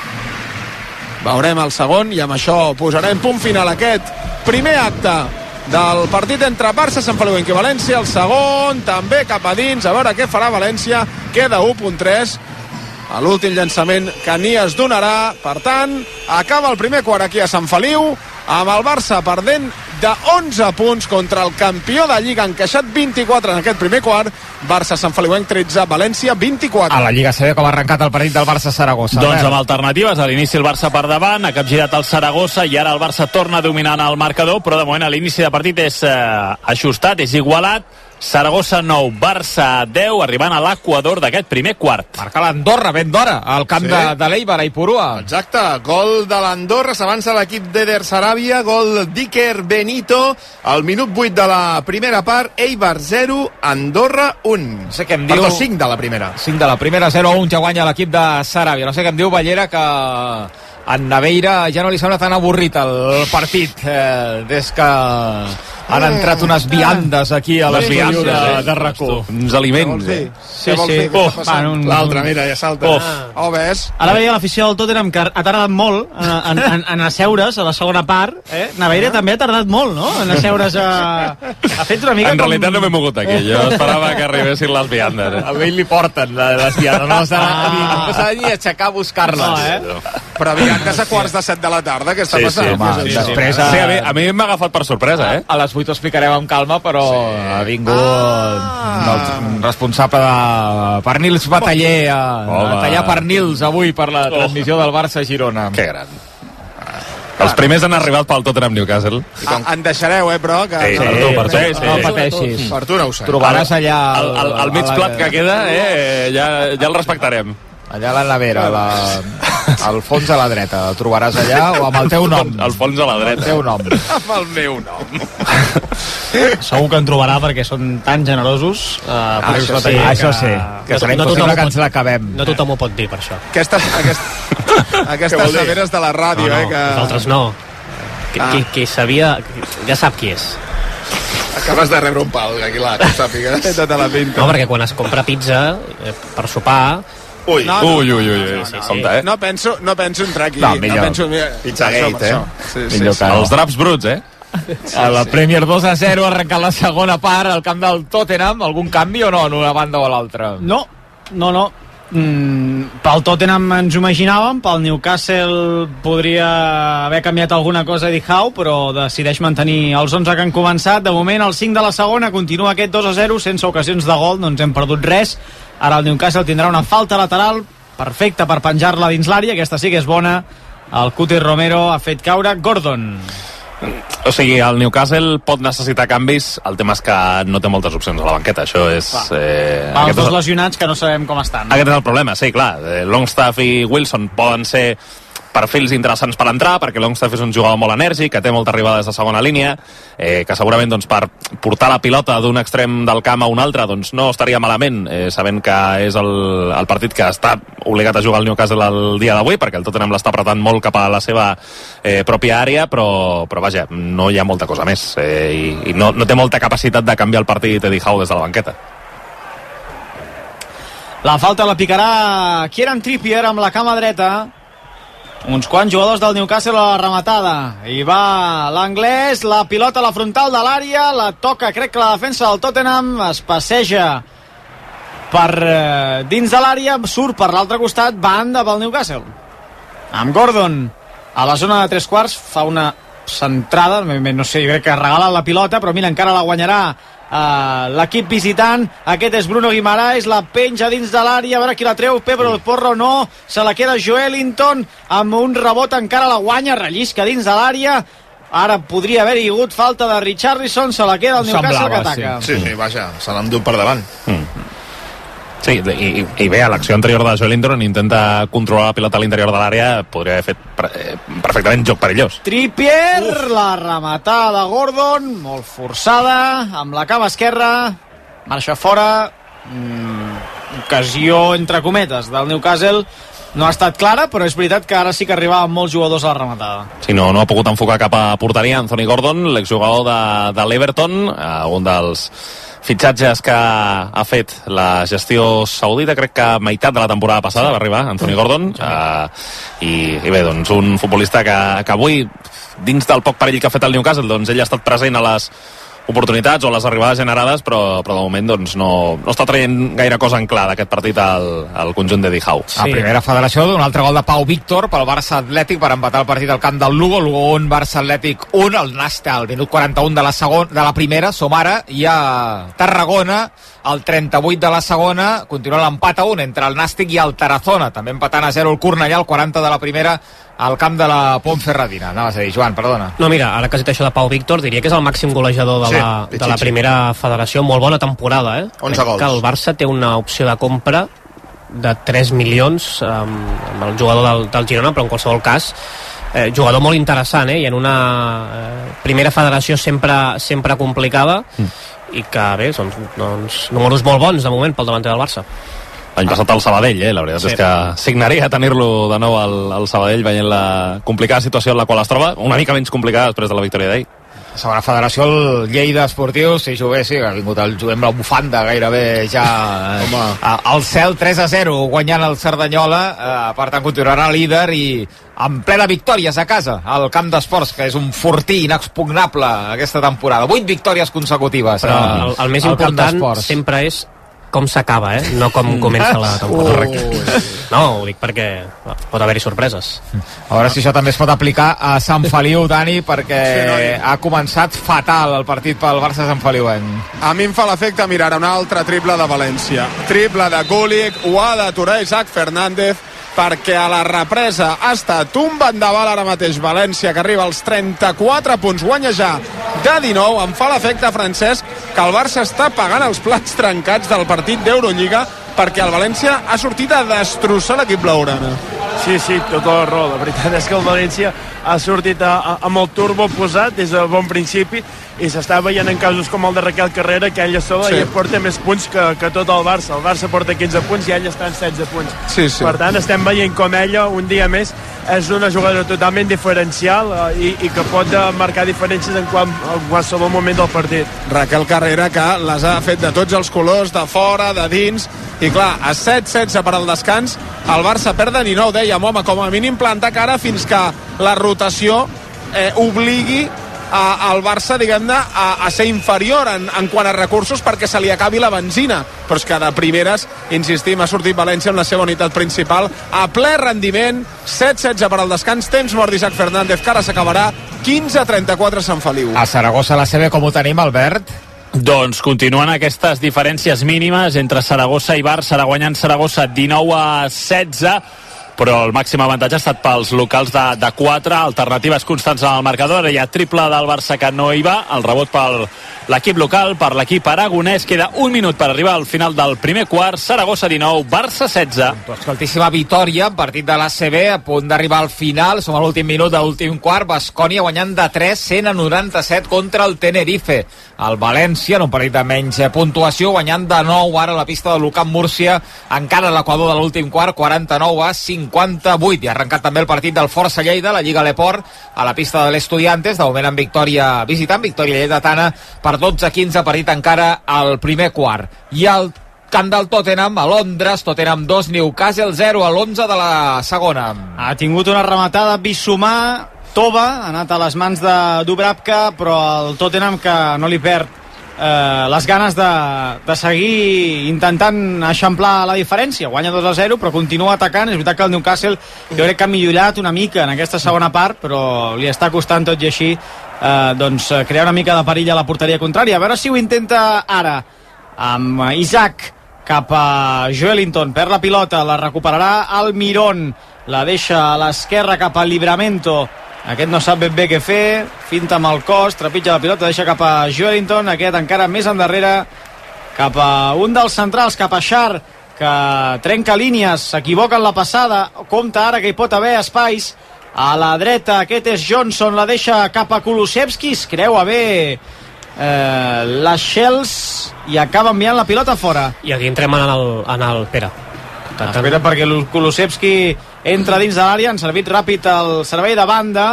Veurem el segon i amb això posarem punt final a aquest primer acte del partit entre Barça, Sant Feliu i València. El segon també cap a dins, a veure què farà València, queda u punt tres, a l'últim llançament que ni es donarà. Per tant, acaba el primer quart aquí a Sant Feliu amb el Barça perdent de onze punts contra el campió de Lliga, encaixat vint-i-quatre en aquest primer quart. Barça Sant Feliuenc tretze, València vint-i-quatre. A la Lliga C B com ha arrencat el partit del Barça-Saragossa? Doncs amb alternatives, a l'inici el Barça per davant, ha capgirat el Saragossa i ara el Barça torna dominant el marcador, però de moment a l'inici de partit és eh, ajustat, és igualat. Saragossa nou, Barça deu, arribant a l'equador d'aquest primer quart. Marca l'Andorra ben d'hora, al camp sí. de, de l'Eibar, a Ipurua. Exacte, gol de l'Andorra, s'avança l'equip d'Eder Sarabia, gol d'Iker Benito, al minut vuit de la primera part, Eibar zero, Andorra un. No sé què em diu... Perdó, cinc de la primera. cinc de la primera, zero a un, ja guanya l'equip de Sarabia. No sé què em diu Ballera, que en Naveira ja no li sembla tan avorrit el partit, eh, des que... han entrat unes viandes aquí a l'estudi de, de RAC1. Uns aliments. Eh? Sí, sí. Oh, l'altre, mira, ja salta. Oh, oh ves. Ara veia l'afició del Tottenham que ha tardat molt en, en, en, en asseure's a la segona part. Eh? Naveira ah. també ha tardat molt, no?, en asseure's a... Ha fet una mica en com... realitat no m'he mogut aquí. Jo esperava que arribessin les viandes. Eh? A ell li porten les viandes. No s'ha de ni aixecar a buscar-les. No, eh? Però viandes a quarts de set de la tarda, què està sí, passant? Sí, home, sí, sí, després, sí. A... Sí, a mi, a mi m'ha agafat per sorpresa, eh? A les vuit ho explicarem amb calma, però sí. ha vingut ah. el responsable de pernils bataller a, a tallar pernils avui per la oh. transmissió del Barça-Girona. Que gran. Els primers han arribat pel Tottenham Newcastle. Ah, en deixareu, eh, però... Que... Sí, per tu, per tu. Sí, sí. No pateixis. Per tu no ho sé. Trobaràs allà... El, el, el mig plat que queda, eh, ja, ja el respectarem. Allà a la nevera, la... al fons a la dreta. El trobaràs allà o amb el teu nom. Al fons a la dreta. El teu nom. Amb el meu nom. Segur que en trobarà perquè són tan generosos. Uh, ah, això sí, que... això sí. Que serà no, impossible no que ens l'acabem. No tothom ho pot dir, per això. Aquestes, aquest, aquestes neveres de la ràdio, no, no, eh? Que... Nosaltres no. Qui, ah. qui, qui sabia... Ja sap qui és. Acabes de rebre un pal, Aguilar, que sàpigues. Té tota la pinta. No, perquè quan es compra pizza eh, per sopar... Ui, no, no. ui, ui, ui, ui. Sí, sí. Eh? No penso, no penso entrar aquí. No, millor. No penso... Pizzagate, eh? Sí, millor sí, que sí. Els draps bruts, eh? Sí, a la sí. Premier dos a zero, arrencat la segona part al camp del Tottenham. Algun canvi o no, en una banda o l'altra? No, no, no. Mm, pel Tottenham ens ho imaginàvem, pel Newcastle podria haver canviat alguna cosa Eddie Howe, però decideix mantenir els onze que han començat. De moment, al cinc de la segona, continua aquest dos a zero, sense ocasions de gol, no ens hem perdut res. Ara el Newcastle tindrà una falta lateral perfecta per penjar-la dins l'àrea, aquesta sí que és bona. El Cuti Romero ha fet caure Gordon. O sigui, el Newcastle pot necessitar canvis, el tema és que no té moltes opcions a la banqueta, això és... Eh, Va, els dos és... lesionats que no sabem com estan. Aquest és el problema, sí, clar. Eh, Longstaff i Wilson poden ser perfils interessants per entrar, perquè Longstaff és un jugador molt enèrgic, que té molta arribada des de segona línia, eh, que segurament doncs, per portar la pilota d'un extrem del camp a un altre doncs, no estaria malament, eh, sabent que és el, el partit que està obligat a jugar el Newcastle el dia d'avui, perquè el Tottenham l'està apretant molt cap a la seva eh, pròpia àrea, però, però vaja, no hi ha molta cosa més, eh, i, i no, no té molta capacitat de canviar el partit Eddie Howe des de la banqueta. La falta la picarà Kieran Trippier amb la cama dreta. Uns quants jugadors del Newcastle a la rematada. I va l'anglès, la pilota a la frontal de l'àrea, la toca, crec que la defensa del Tottenham, es passeja per eh, dins de l'àrea, surt per l'altre costat, banda pel Newcastle. Amb Gordon a la zona de tres quarts, fa una centrada, no sé, crec que regala la pilota, però mira, encara la guanyarà Uh, l'equip visitant. Aquest és Bruno Guimaraes, la penja dins de l'àrea, a veure qui la treu, Pedro el Porro no, se la queda Joelinton amb un rebot, encara la guanya, rellisca dins de l'àrea. Ara podria haver-hi hagut falta de Richarlison, se la queda el Newcastle que ataca. Sí, sí, vaja, se l'endú per davant. Mm. Sí, i, i bé, a l'acció anterior de Joelinton intenta controlar la pilota a l'interior de l'àrea, podria haver fet perfectament joc perillós. Trippier, Uf. la rematada de Gordon, molt forçada, amb la cama esquerra, marxa fora, mm, ocasió entre cometes del Newcastle, no ha estat clara, però és veritat que ara sí que arribaven molts jugadors a la rematada. Sí, no, no ha pogut enfocar cap a porteria Anthony Gordon, l'exjugador de, de l'Everton, eh, un dels fitxatges que ha fet la gestió saudita, crec que a meitat de la temporada passada va arribar Anthony Gordon, eh, i, i bé, doncs un futbolista que, que avui, dins del poc perill que ha fet el Newcastle, doncs ell ha estat present a les oportunitats o les arribades generades, però, però de moment doncs, no, no està traient gaire cosa en clar d'aquest partit al, al conjunt d'Eddie Howe. Sí. A primera federació d'un altre gol de Pau Víctor pel Barça Atlètic per empatar el partit al camp del Lugo. Lugo un, Barça Atlètic un, el Nasta al minut quaranta-un de la, segon, de la primera, som ara, i a Tarragona al trenta-vuit de la segona, continua l'empat a un entre el Nàstic i el Tarazona, també empatant a zero el Cornellà al quaranta de la primera al camp de la Pontferradina. Anaves a dir, Joan, perdona. No, mira, ara que has dit això de Pau Víctor, diria que és el màxim golejador de, sí, la, de la primera federació. Molt bona temporada, eh? onze gols. Que el Barça té una opció de compra de tres milions amb, amb el jugador del, del Girona, però en qualsevol cas eh, jugador molt interessant, eh? I en una eh, primera federació sempre, sempre complicada, mm. i que bé, són doncs, números molt bons de moment pel davanter del Barça. L'any passat al Sabadell, eh? La veritat sí. és que signaria tenir-lo de nou al, al Sabadell, veient la complicada situació en la qual es troba, una mica menys complicada després de la victòria d'ahir. La segona federació, el Lleida Esportiu, si jugué, sí, ha vingut el juguem la bufanda gairebé ja Home. al cel, tres a zero, guanyant el Cerdanyola, eh, per tant continuarà líder i amb plena victòries a casa, al camp d'esports, que és un fortí inexpugnable aquesta temporada. Vuit victòries consecutives. Però el, el més important sempre és com s'acaba, eh? No com comença la temporada. Uh. No, ho dic perquè pot haver-hi sorpreses. A veure si això també es pot aplicar a Sant Feliu, Dani, perquè sí, no, ha començat fatal el partit pel Barça Sant Feliuenc. A mi em fa l'efecte mirar un altre triple de València. Triple de Gullit, ho ha d'aturar Isaac Fernández, perquè a la represa ha estat un vendaval ara mateix València, que arriba als trenta-quatre punts, guanya ja de dinou. Em fa l'efecte, Francesc, que el Barça està pagant els plats trencats del partit d'Eurolliga, perquè el València ha sortit a destrossar l'equip blaugrana. Sí, sí, tota la raó. La veritat és que el València ha sortit a, a, amb el turbo posat des de bon principi i s'està veient en casos com el de Raquel Carrera, que ella sola sí. ja porta més punts que, que tot el Barça. El Barça porta quinze punts i ella està en setze punts. Sí, sí. Per tant, estem veient com ella, un dia més, és una jugadora totalment diferencial eh, i, i que pot eh, marcar diferències en, qual, en qualsevol moment del partit. Raquel Carrera, que les ha fet de tots els colors, de fora, de dins, i clar, a set setze per al descans, el Barça perd de dinou, dèiem, home, com a mínim plantar cara fins que la rotació eh, obligui a, al Barça, diguem-ne, a, a ser inferior en, en quant a recursos perquè se li acabi la benzina. Però és que de primeres, insistim, ha sortit València amb la seva unitat principal a ple rendiment, set setze per al descans, temps mort d'Isaac Fernández, que ara s'acabarà, quinze a trenta-quatre Sant Feliu. A Saragossa, la C B, com ho tenim, Albert? Doncs continuen aquestes diferències mínimes entre Saragossa i Barça, guanyant Saragossa dinou a setze, però el màxim avantatge ha estat pels locals de, de quatre, alternatives constants en el marcador. Hi ha triple del Barça que no hi va, el rebot per l'equip local, per l'equip aragonès. Queda un minut per arribar al final del primer quart. Saragossa dinou, Barça setze. Escoltíssima victòria, partit de l'A C B, a punt d'arribar al final. Som a l'últim minut de l'últim quart. Baskonia guanyant de tres, cent a noranta-set contra el Tenerife. El València, en un partit de menys puntuació, guanyant de nou ara a la pista de l'Ucamp Múrcia, encara a l'equador de l'últim quart, quaranta-nou a cinquanta-vuit. I ha arrencat també el partit del Força Lleida, la Lliga Leport, a la pista de l'Estudiantes, de moment en victòria visitant, victòria lleidatana per dotze a quinze, partit encara al primer quart. I al camp del Tottenham, a Londres, Tottenham dos, Newcastle zero, a l'onze de la segona. Ha tingut una rematada Bissouma, Tova, ha anat a les mans de Dubravka, però el Tottenham, que no li perd eh, les ganes de, de seguir intentant eixamplar la diferència. Guanya dos a zero, però continua atacant. És veritat que el Newcastle jo crec que ha millorat una mica en aquesta segona part, però li està costant tot i així eh, doncs, crear una mica de perill a la porteria contrària. A veure si ho intenta ara amb Isaac cap a Joelinton, perd la pilota, la recuperarà Almirón, la deixa a l'esquerra cap a Livramento. Aquest no sap ben bé què fer, finta amb el cos, trepitja la pilota, deixa cap a Joelinton, aquest encara més endarrere, cap a un dels centrals, cap a Schär, que trenca línies, s'equivoca en la passada, compta ara que hi pot haver espais, a la dreta, aquest és Johnson, la deixa cap a Kulusevski, es creu haver eh, les Shells i acaba enviant la pilota fora. I aquí entrem en el, en el Pere. Espera perquè Kulusevski entra dins de l'àrea, han servit ràpid el servei de banda,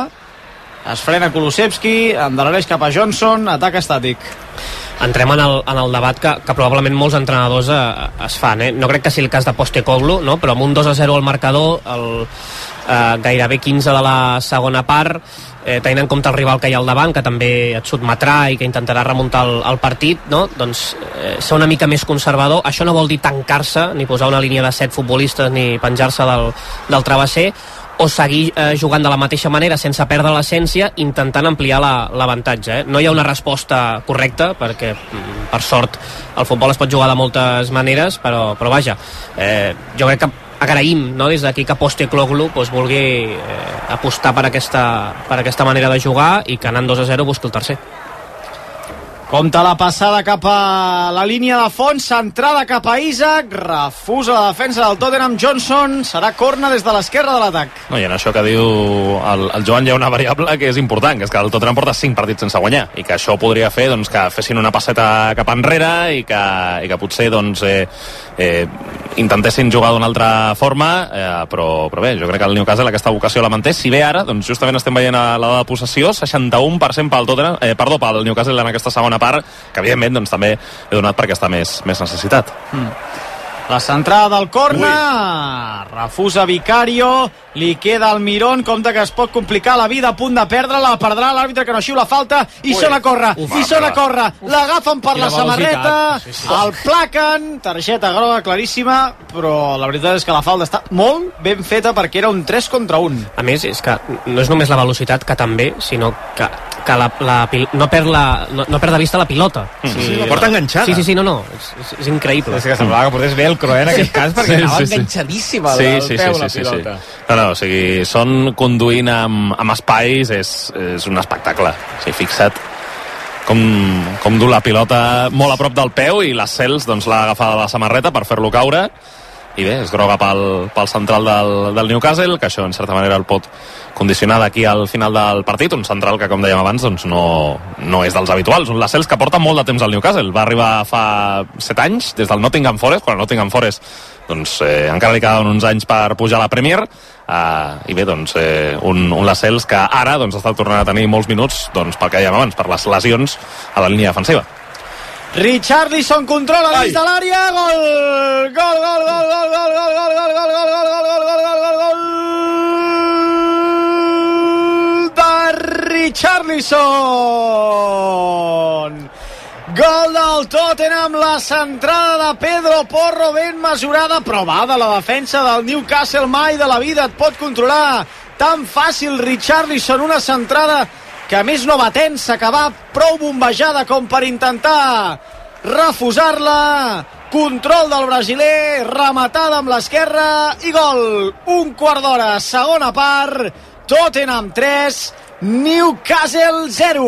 es frena Kulusevski, endarrereix cap a Johnson, atac estàtic. Entrem en el, en el debat que, que probablement molts entrenadors eh, es fan, eh? No crec que sigui el cas de Postecoglou, no? Però amb un dos a zero al marcador, el, eh, gairebé quinze de la segona part, eh, tenint en compte el rival que hi ha al davant, que també et sotmetrà i que intentarà remuntar el, el partit, no? Doncs eh, ser una mica més conservador. Això no vol dir tancar-se, ni posar una línia de set futbolistes, ni penjar-se del, del travesser, o seguir eh, jugant de la mateixa manera sense perdre l'essència, intentant ampliar l'avantatge. Eh? No hi ha una resposta correcta, perquè per sort el futbol es pot jugar de moltes maneres, però, però vaja, eh, jo crec que agraïm, no, des d'aquí que Postecoglou pues, vulgui eh, apostar per aquesta, per aquesta manera de jugar i que anant dos a zero busqui el tercer. Compta la passada cap a la línia de fons, centrada cap a Isaac, refusa la defensa del Tottenham. Johnson, serà corna des de l'esquerra de l'atac. No, i en això que diu el, el Joan hi ha una variable que és important, que és que el Tottenham porta cinc partits sense guanyar, i que això podria fer doncs, que fessin una passeta cap enrere i que, i que potser doncs, eh, eh, intentessin jugar d'una altra forma, eh, però, però bé, jo crec que el Newcastle aquesta vocació la manté. Si bé ara, doncs justament estem veient a la de possessió, seixanta-u per cent pel Tottenham, eh, perdó, pel Newcastle en aquesta segona part, que evidentment doncs, també he donat perquè està més, més necessitat. Mm. La centrada del corna, refusa Vicario, li queda Almirón, compte que es pot complicar la vida, a punt de perdre-la, perdrà l'àrbitre que no xiula falta, i sona a córrer, i sona a córrer, l'agafen per la, la samarreta, sí, sí. El plaquen, targeta groga claríssima, però la veritat és que la falta està molt ben feta perquè era un tres contra un. A més, és que no és només la velocitat que també, sinó que, que la, la, no, perd la, no, no perd de vista la pilota. Sí, sí, la porta enganxada. Sí, sí, sí, no, no, és, és, és increïble. És que semblava que portés velcro, eh, en aquest cas, perquè sí, anava sí, enganxadíssima sí, el sí, peu sí, la sí, pilota. Sí, sí. No, no, o sigui, són conduint amb, amb espais, és, és un espectacle. O sigui, fixa't com, com du la pilota molt a prop del peu i les Cels doncs, l'ha agafada de la samarreta per fer-lo caure i bé, és groga pel, pel central del, del Newcastle, que això en certa manera el pot condicionar d'aquí al final del partit, un central que, com dèiem abans, doncs no, no és dels habituals, un Lascelles que porta molt de temps al Newcastle, va arribar fa set anys, des del Nottingham Forest, quan el Nottingham Forest doncs, eh, encara li quedaven uns anys per pujar a la Premier, eh, i bé, doncs, eh, un, un Lascelles que ara doncs, està tornant a tenir molts minuts doncs, pel que dèiem abans, per les lesions a la línia defensiva. Richarlison controla dins de l'àrea, gol! Gol, gol, gol, gol, gol, gol, gol, gol, gol, gol, gol, gol, gol, gol, gol, de Richarlison! Gol del Tottenham, la centrada de Pedro Porro ben mesurada, però va de la defensa del Newcastle, mai de la vida et pot controlar tan fàcil Richarlison, una centrada que a més no va tensa, que va prou bombejada com per intentar refusar-la. Control del brasiler, rematada amb l'esquerra i gol. Un quart d'hora, segona part, Tottenham tres, Newcastle zero.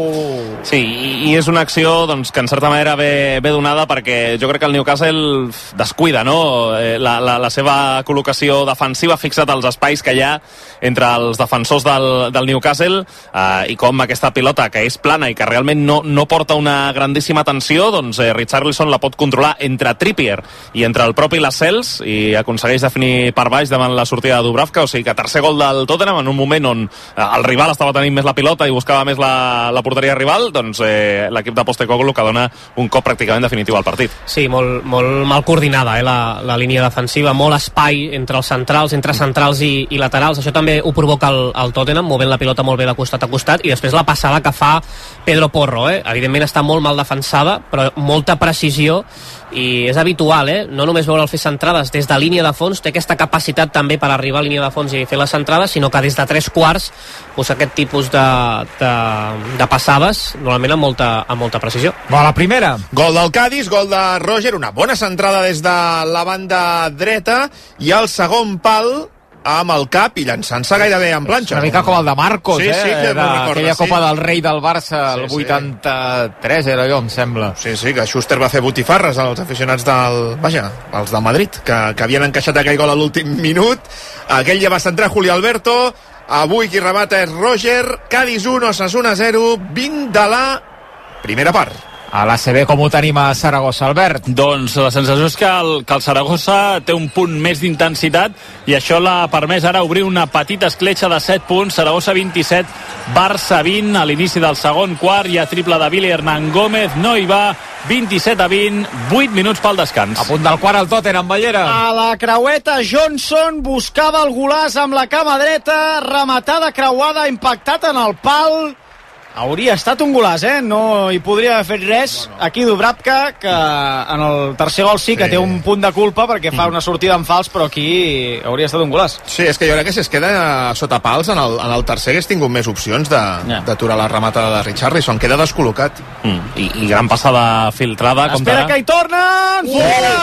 Sí, i, i és una acció doncs, que en certa manera ve, ve donada perquè jo crec que el Newcastle descuida, no? Eh, la, la, la seva col·locació defensiva, fixat als espais que hi ha entre els defensors del, del Newcastle, eh, i com aquesta pilota que és plana i que realment no, no porta una grandíssima tensió, doncs eh, Richarlison la pot controlar entre Trippier i entre el propi Lascelles i aconsegueix definir per baix davant la sortida de Dubravka, o sigui que tercer gol del Tottenham en un moment on eh, el rival està estava tenint més la pilota i buscava més la, la porteria rival, doncs eh, l'equip de Postecoglou que dona un cop pràcticament definitiu al partit. Sí, molt, molt mal coordinada eh, la, la línia defensiva, molt espai entre els centrals, entre centrals i, i laterals, això també ho provoca el, el Tottenham, movent la pilota molt bé de costat a costat, i després la passada que fa Pedro Porro, eh? Evidentment està molt mal defensada, però molta precisió, i és habitual, eh? No només veure'l fer centrades des de línia de fons, té aquesta capacitat també per arribar a línia de fons i fer les centrades, sinó que des de tres quarts pues, aquest tipus de, de, de passades, normalment amb molta, amb molta precisió. Va, la primera. Gol del Cádiz, gol de Roger, una bona centrada des de la banda dreta, i el segon pal amb el cap i llançant-se gairebé en planxa. Una mica com el de Marcos, sí, eh? Sí, que era aquella sí. Copa del Rei del Barça, el sí, vuitanta-tres era allò, em sembla. Sí, sí, que Schuster va fer botifarres als aficionats del... Vaja, als del Madrid, que, que havien encaixat aquell gol a l'últim minut. Aquell ja va centrar Juli Alberto. Avui qui remata és Roger. Cádiz un, Osasuna zero, vint de la primera part. A l'A C B com ho tenim a Saragossa, Albert? Doncs la sensació és que el, que el Saragossa té un punt més d'intensitat i això l'ha permès ara obrir una petita escletxa de set punts. Saragossa vint-i-set, Barça vint. A l'inici del segon quart hi ha triple de Billy Hernán Gómez, no hi va. vint-i-set a vint, vuit minuts pel descans. A punt del quart el Tottenham, Ballera. A la creueta Johnson buscava el golàs amb la cama dreta, rematada creuada, impactat en el pal. Hauria estat un golaç, eh? No hi podria haver fet res. No, no. Aquí Dubravka, que en el tercer gol sí que sí. té un punt de culpa perquè fa una sortida en fals, però aquí hauria estat un golaç. Sí, és que jo crec que si es queda sota pals en el, en el tercer hagués tingut més opcions d'aturar yeah. la rematada de Richarlison. Queda descol·locat. Mm. I, I gran passada filtrada. Espera com que hi tornen! Fora!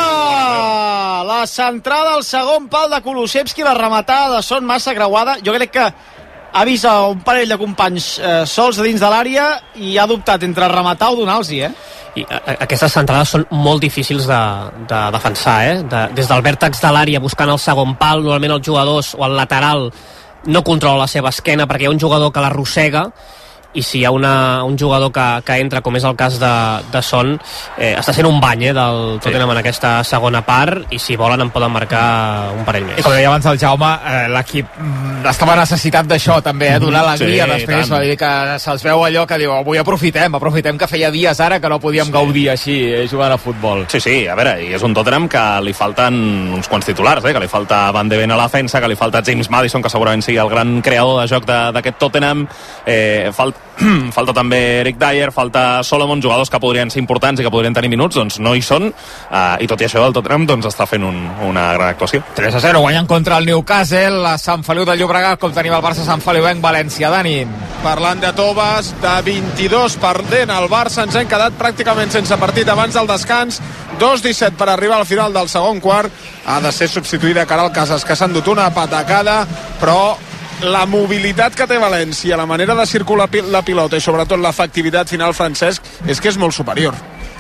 Oh! La centrada al segon pal de Kulusevski, la rematada de Son massa creuada. Jo crec que ha vist un parell de companys eh, sols a dins de l'àrea i ha dubtat entre rematar o donar-los-hi, eh? I a, a, aquestes centrades són molt difícils de, de defensar, eh? De, des del vèrtex de l'àrea buscant el segon pal, normalment els jugadors o el lateral no controla la seva esquena perquè hi ha un jugador que l'arrossega, i si hi ha una, un jugador que, que entra, com és el cas de, de Son, eh, està sent un bany eh, del Tottenham sí. en aquesta segona part, i si volen en poden marcar un parell més. I com deia abans el Jaume, eh, l'equip mm, estava necessitat d'això també, eh, donar alegria sí, després, va dir que se'ls veu allò que diu, avui aprofitem, aprofitem que feia dies ara que no podíem sí. gaudir així eh, jugant a futbol. Sí, sí, a veure, i és un Tottenham que li falten uns quants titulars, eh, que li falta Van de Ven a la defensa, que li falta James Maddison, que segurament sigui el gran creador de joc d'aquest Tottenham, eh, falta falta també Eric Dyer, falta Solomon, jugadors que podrien ser importants i que podrien tenir minuts, doncs no hi són, uh, i tot i això el Tottenham doncs, està fent un, una gran actuació. tres a zero, guanyant contra el Newcastle a Sant Feliu de Llobregat, com tenim el Barça Sant Feliuenc, València. Dani. Parlant de toves, de vint-i-dos perdent el Barça, ens hem quedat pràcticament sense partit abans del descans, dos disset per arribar al final del segon quart, ha de ser substituïda Caral Casas, que s'ha endut una patacada, però la mobilitat que té València, la manera de circular la pilota i sobretot l'efectivitat final, Francesc, és que és molt superior.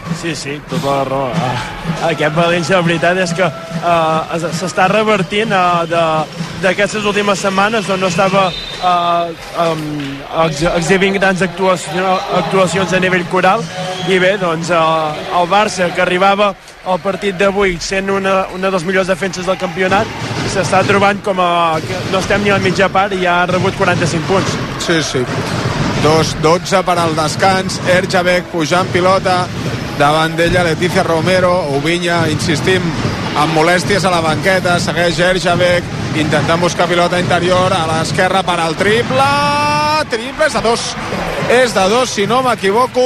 Sí, sí, tota la raó. Uh, aquest València, la veritat és que uh, s'està revertint uh, d'aquestes últimes setmanes on no estava uh, um, ex exhibint grans actuacions, actuacions a nivell coral, i bé, doncs uh, el Barça, que arribava al partit d'avui sent una, una de les millors defenses del campionat, s'està trobant com a... que no estem ni a la mitja part i ja ha rebut quaranta-cinc punts. Sí, sí. dos dotze per al descans, Erjabek pujant pilota, davant d'ella Leticia Romero, Ubinya, insistim, amb molèsties a la banqueta, segueix Erjabek, intentant buscar pilota interior, a l'esquerra per al triple, triple, és de dos, és de dos, si no m'equivoco,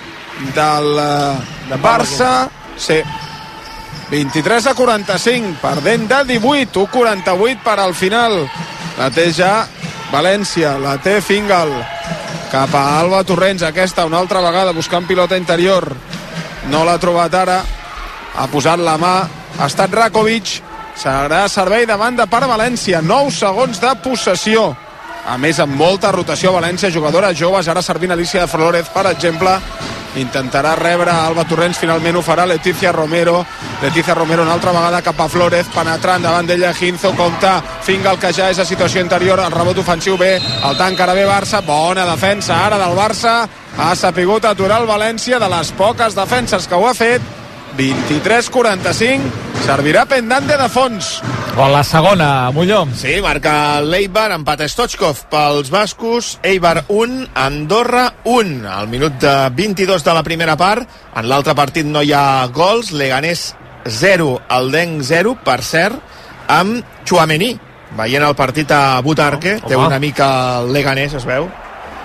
del de Barça, sí, vint-i-tres a quaranta-cinc, perdent de divuit, u quaranta-vuit per al final, la té ja València, la té Fingal, cap a Alba Torrents, aquesta una altra vegada buscant pilota interior, no l'ha trobat ara, ha posat la mà, ha estat Rakovic, serà servei de banda per València, nou segons de possessió, a més amb molta rotació València, jugadores joves, ara servint Alicia Flores per exemple, intentarà rebre Alba Torrents, finalment ho farà Leticia Romero, Leticia Romero una altra vegada cap a Flores, penetrant davant d'ella Ginzo, compta Fingal, que ja és a situació interior, el rebot ofensiu bé, el tanc ara bé Barça, bona defensa ara del Barça, ha sapigut aturar el València, de les poques defenses que ho ha fet, vint-i-tres quaranta-cinc, servirà Pendante de fons. O la segona, Molló. Sí, marca l'Eibar, empat Stoichkov pels bascos, Eibar un, Andorra un, al minut de vint-i-dos de la primera part. En l'altre partit no hi ha gols, Leganés zero, Aldenc zero, per cert, amb Tchouaméni, veient el partit a Butarque, oh, té una mica el Leganés, es veu,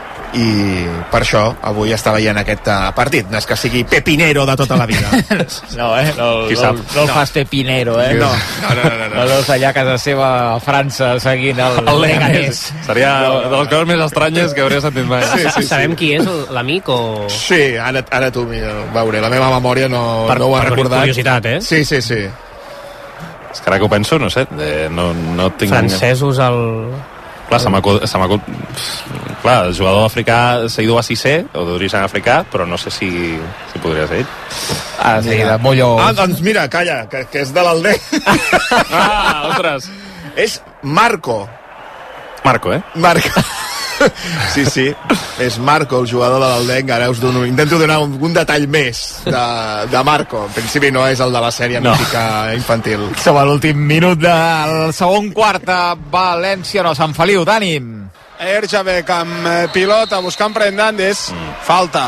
i per això avui està veient aquest uh, partit, no és que sigui pepinero de tota la vida. No, eh? No, no, no, no el no. fas pepinero, eh? No, no, no, no, no. No veus allà a casa seva a França seguint el, el Leganés. Seria de les coses més estranyes que hauria sentit mai. Sí, sí, sí. Sabem qui és l'amic o...? Sí, ara, ara tu veuré, la meva memòria no, per, no ho ha per recordat. Per curiositat, eh? Sí, sí, sí. És que ara que ho penso, no sé, de, no, no tinc... Francesos al... Clar, se m'acut... Clar, el jugador africà Seydou Assissé, o d'origen africà, però no sé si, si podria ser ell. Ah, sí, de Molló. Ah, doncs mira, calla, que, que és de l'Aldec. Ah, ostres. És Marco. Marco, eh? Marco. Sí, sí, és Marco, el jugador de l'Aldec. Ara us dono, intento donar un, un detall més de, de Marco. En principi no és el de la sèrie no. mítica infantil. Som a l'últim minut del segon quart a València, no, Sant Feliu, d'ànim. Erjabek amb pilota buscant Prendandes, mm. falta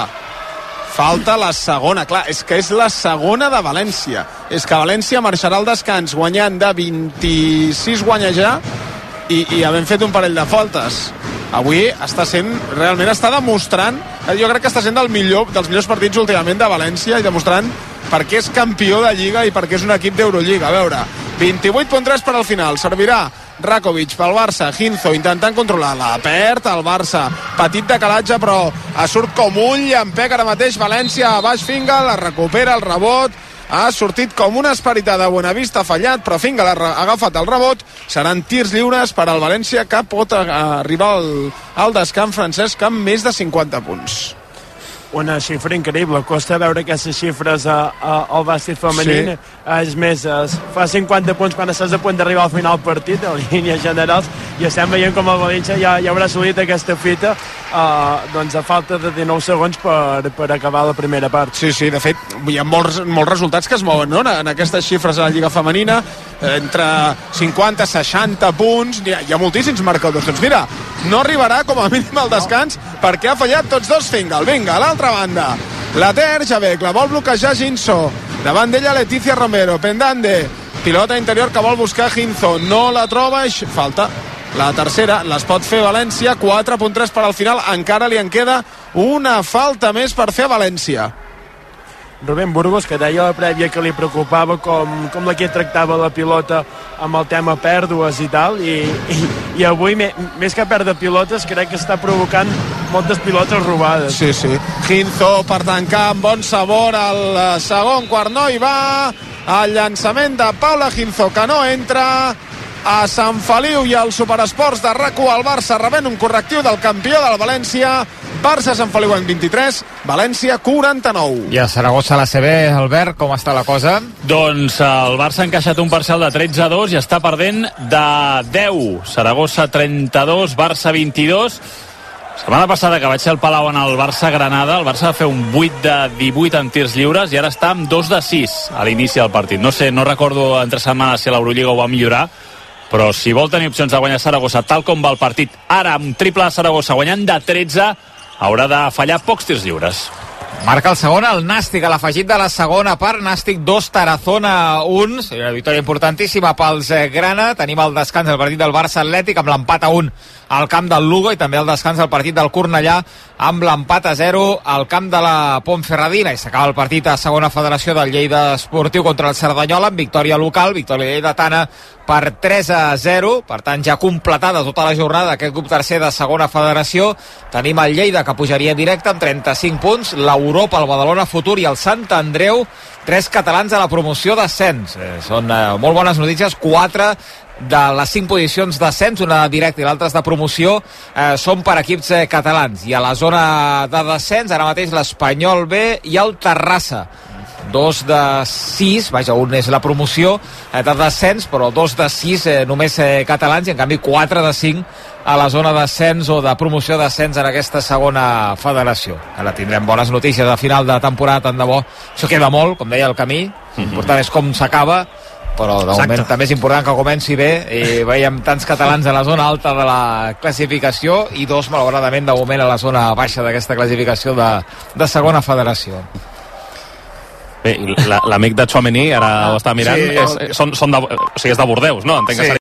falta la segona, clar, és que és la segona de València, és que València marxarà al descans guanyant de vint-i-sis guanya ja i, i havent fet un parell de faltes. Avui està sent, realment està demostrant, jo crec que està sent del millor, dels millors partits últimament de València i demostrant per què és campió de Lliga i per què és un equip d'Eurolliga. A veure, vint-i-vuit punt tres per al final, servirà Rakovic pel Barça, Ginzo intentant controlar, la perd el Barça, petit decalatge però surt com ull, empega ara mateix València, a baix Fingal, la recupera el rebot, ha sortit com una esperita de Buenavista, fallat, però Fingal ha agafat el rebot, seran tirs lliures per al València, que pot arribar al, al descans Francesc amb més de cinquanta punts. Una xifra increïble, costa veure aquestes xifres a, a, al bàsquet femení. Sí. És més, es fa cinquanta punts quan estàs a punt d'arribar al final del partit, en línies generals, i estem veient com el València ja, ja haurà assolit aquesta fita uh, doncs a falta de dinou segons per, per acabar la primera part. Sí, sí, de fet, hi ha molts, molts resultats que es mouen, no?, en aquestes xifres a la Lliga Femenina, entre cinquanta a seixanta punts, hi ha, hi ha moltíssims marcadors. Doncs mira, no arribarà com a mínim al descans perquè ha fallat tots dos Fingal. Vinga, a l'altra banda, la té Erjabek, la vol bloquejar Ginzo, davant d'ella Leticia Romero, Pendande, pilota interior que vol buscar Ginzo, no la troba, falta la tercera, les pot fer València, quatre punt tres per al final, encara li en queda una falta més per fer a València. Rubén Burgos, que deia a la prèvia que li preocupava com, com l'equip tractava la pilota amb el tema pèrdues i tal, i, i, i avui me, més que perdre pilotes crec que està provocant moltes pilotes robades. Sí, sí. Ginzo per tancar amb bon sabor el segon quart, no hi va, el llançament de Paula Ginzo que no entra, a Sant Feliu i al Superesports de RAC u, el Barça rebent un correctiu del campió del València, Barça Sant Feliu en vint-i-tres, València quaranta-nou. I a Saragossa, la C B, Albert, com està la cosa? Doncs el Barça ha encaixat un parcial de tretze a dos i està perdent de deu. Saragossa trenta-dos, Barça vint-i-dos. Setmana passada que vaig ser al Palau en el Barça-Granada, el Barça va fer un vuit de divuit en tirs lliures i ara està amb dos de sis a l'inici del partit. No sé, no recordo entre setmanes si a l'Eurolliga ho va millorar, però si vol tenir opcions de guanyar Saragossa tal com va el partit, ara amb triple de Saragossa guanyant de tretze, haurà de fallar pocs tirs lliures. Marca el segon el Nàstic a l'afegit de la segona part. Nàstic dos, Tarazona un. Seria una victòria importantíssima pels eh, Grana. Tenim el descans del partit del Barça Atlètic amb l'empat a un al camp del Lugo i també el descans del partit del Cornellà amb l'empat a zero al camp de la Ponferradina. I s'acaba el partit a segona federació del Lleida Esportiu contra el Cerdanyola amb victòria local, victòria lleidatana per tres a zero. Per tant, ja completada tota la jornada aquest grup tercer de segona federació. Tenim el Lleida que pujaria directe amb trenta-cinc punts, l'Europa, el Badalona Futur i el Sant Andreu, tres catalans a la promoció d'ascens. Eh, són eh, molt bones notícies, quatre de les cinc posicions d'ascens, una de directe i l'altra de promoció, eh, són per equips eh, catalans. I a la zona de descens, ara mateix l'Espanyol B i el Terrassa. Dos de sis, vaja, un és la promoció eh, de descens, però dos de sis eh, només eh, catalans, i en canvi quatre de cinc a la zona d'ascens o de promoció d'ascens en aquesta segona federació. Ara tindrem bones notícies a final de temporada, tant de bo. Això queda molt, com deia el Camí, l'important és com s'acaba, però de moment també és important que comenci bé i veiem tants catalans a la zona alta de la classificació i dos, malauradament, de moment a la zona baixa d'aquesta classificació de, de segona federació. Bé, l'amic de Tchouaméni, ara ho està mirant, sí, és, són, són de, o sigui, és de Bordeus, no? Entenc que sí.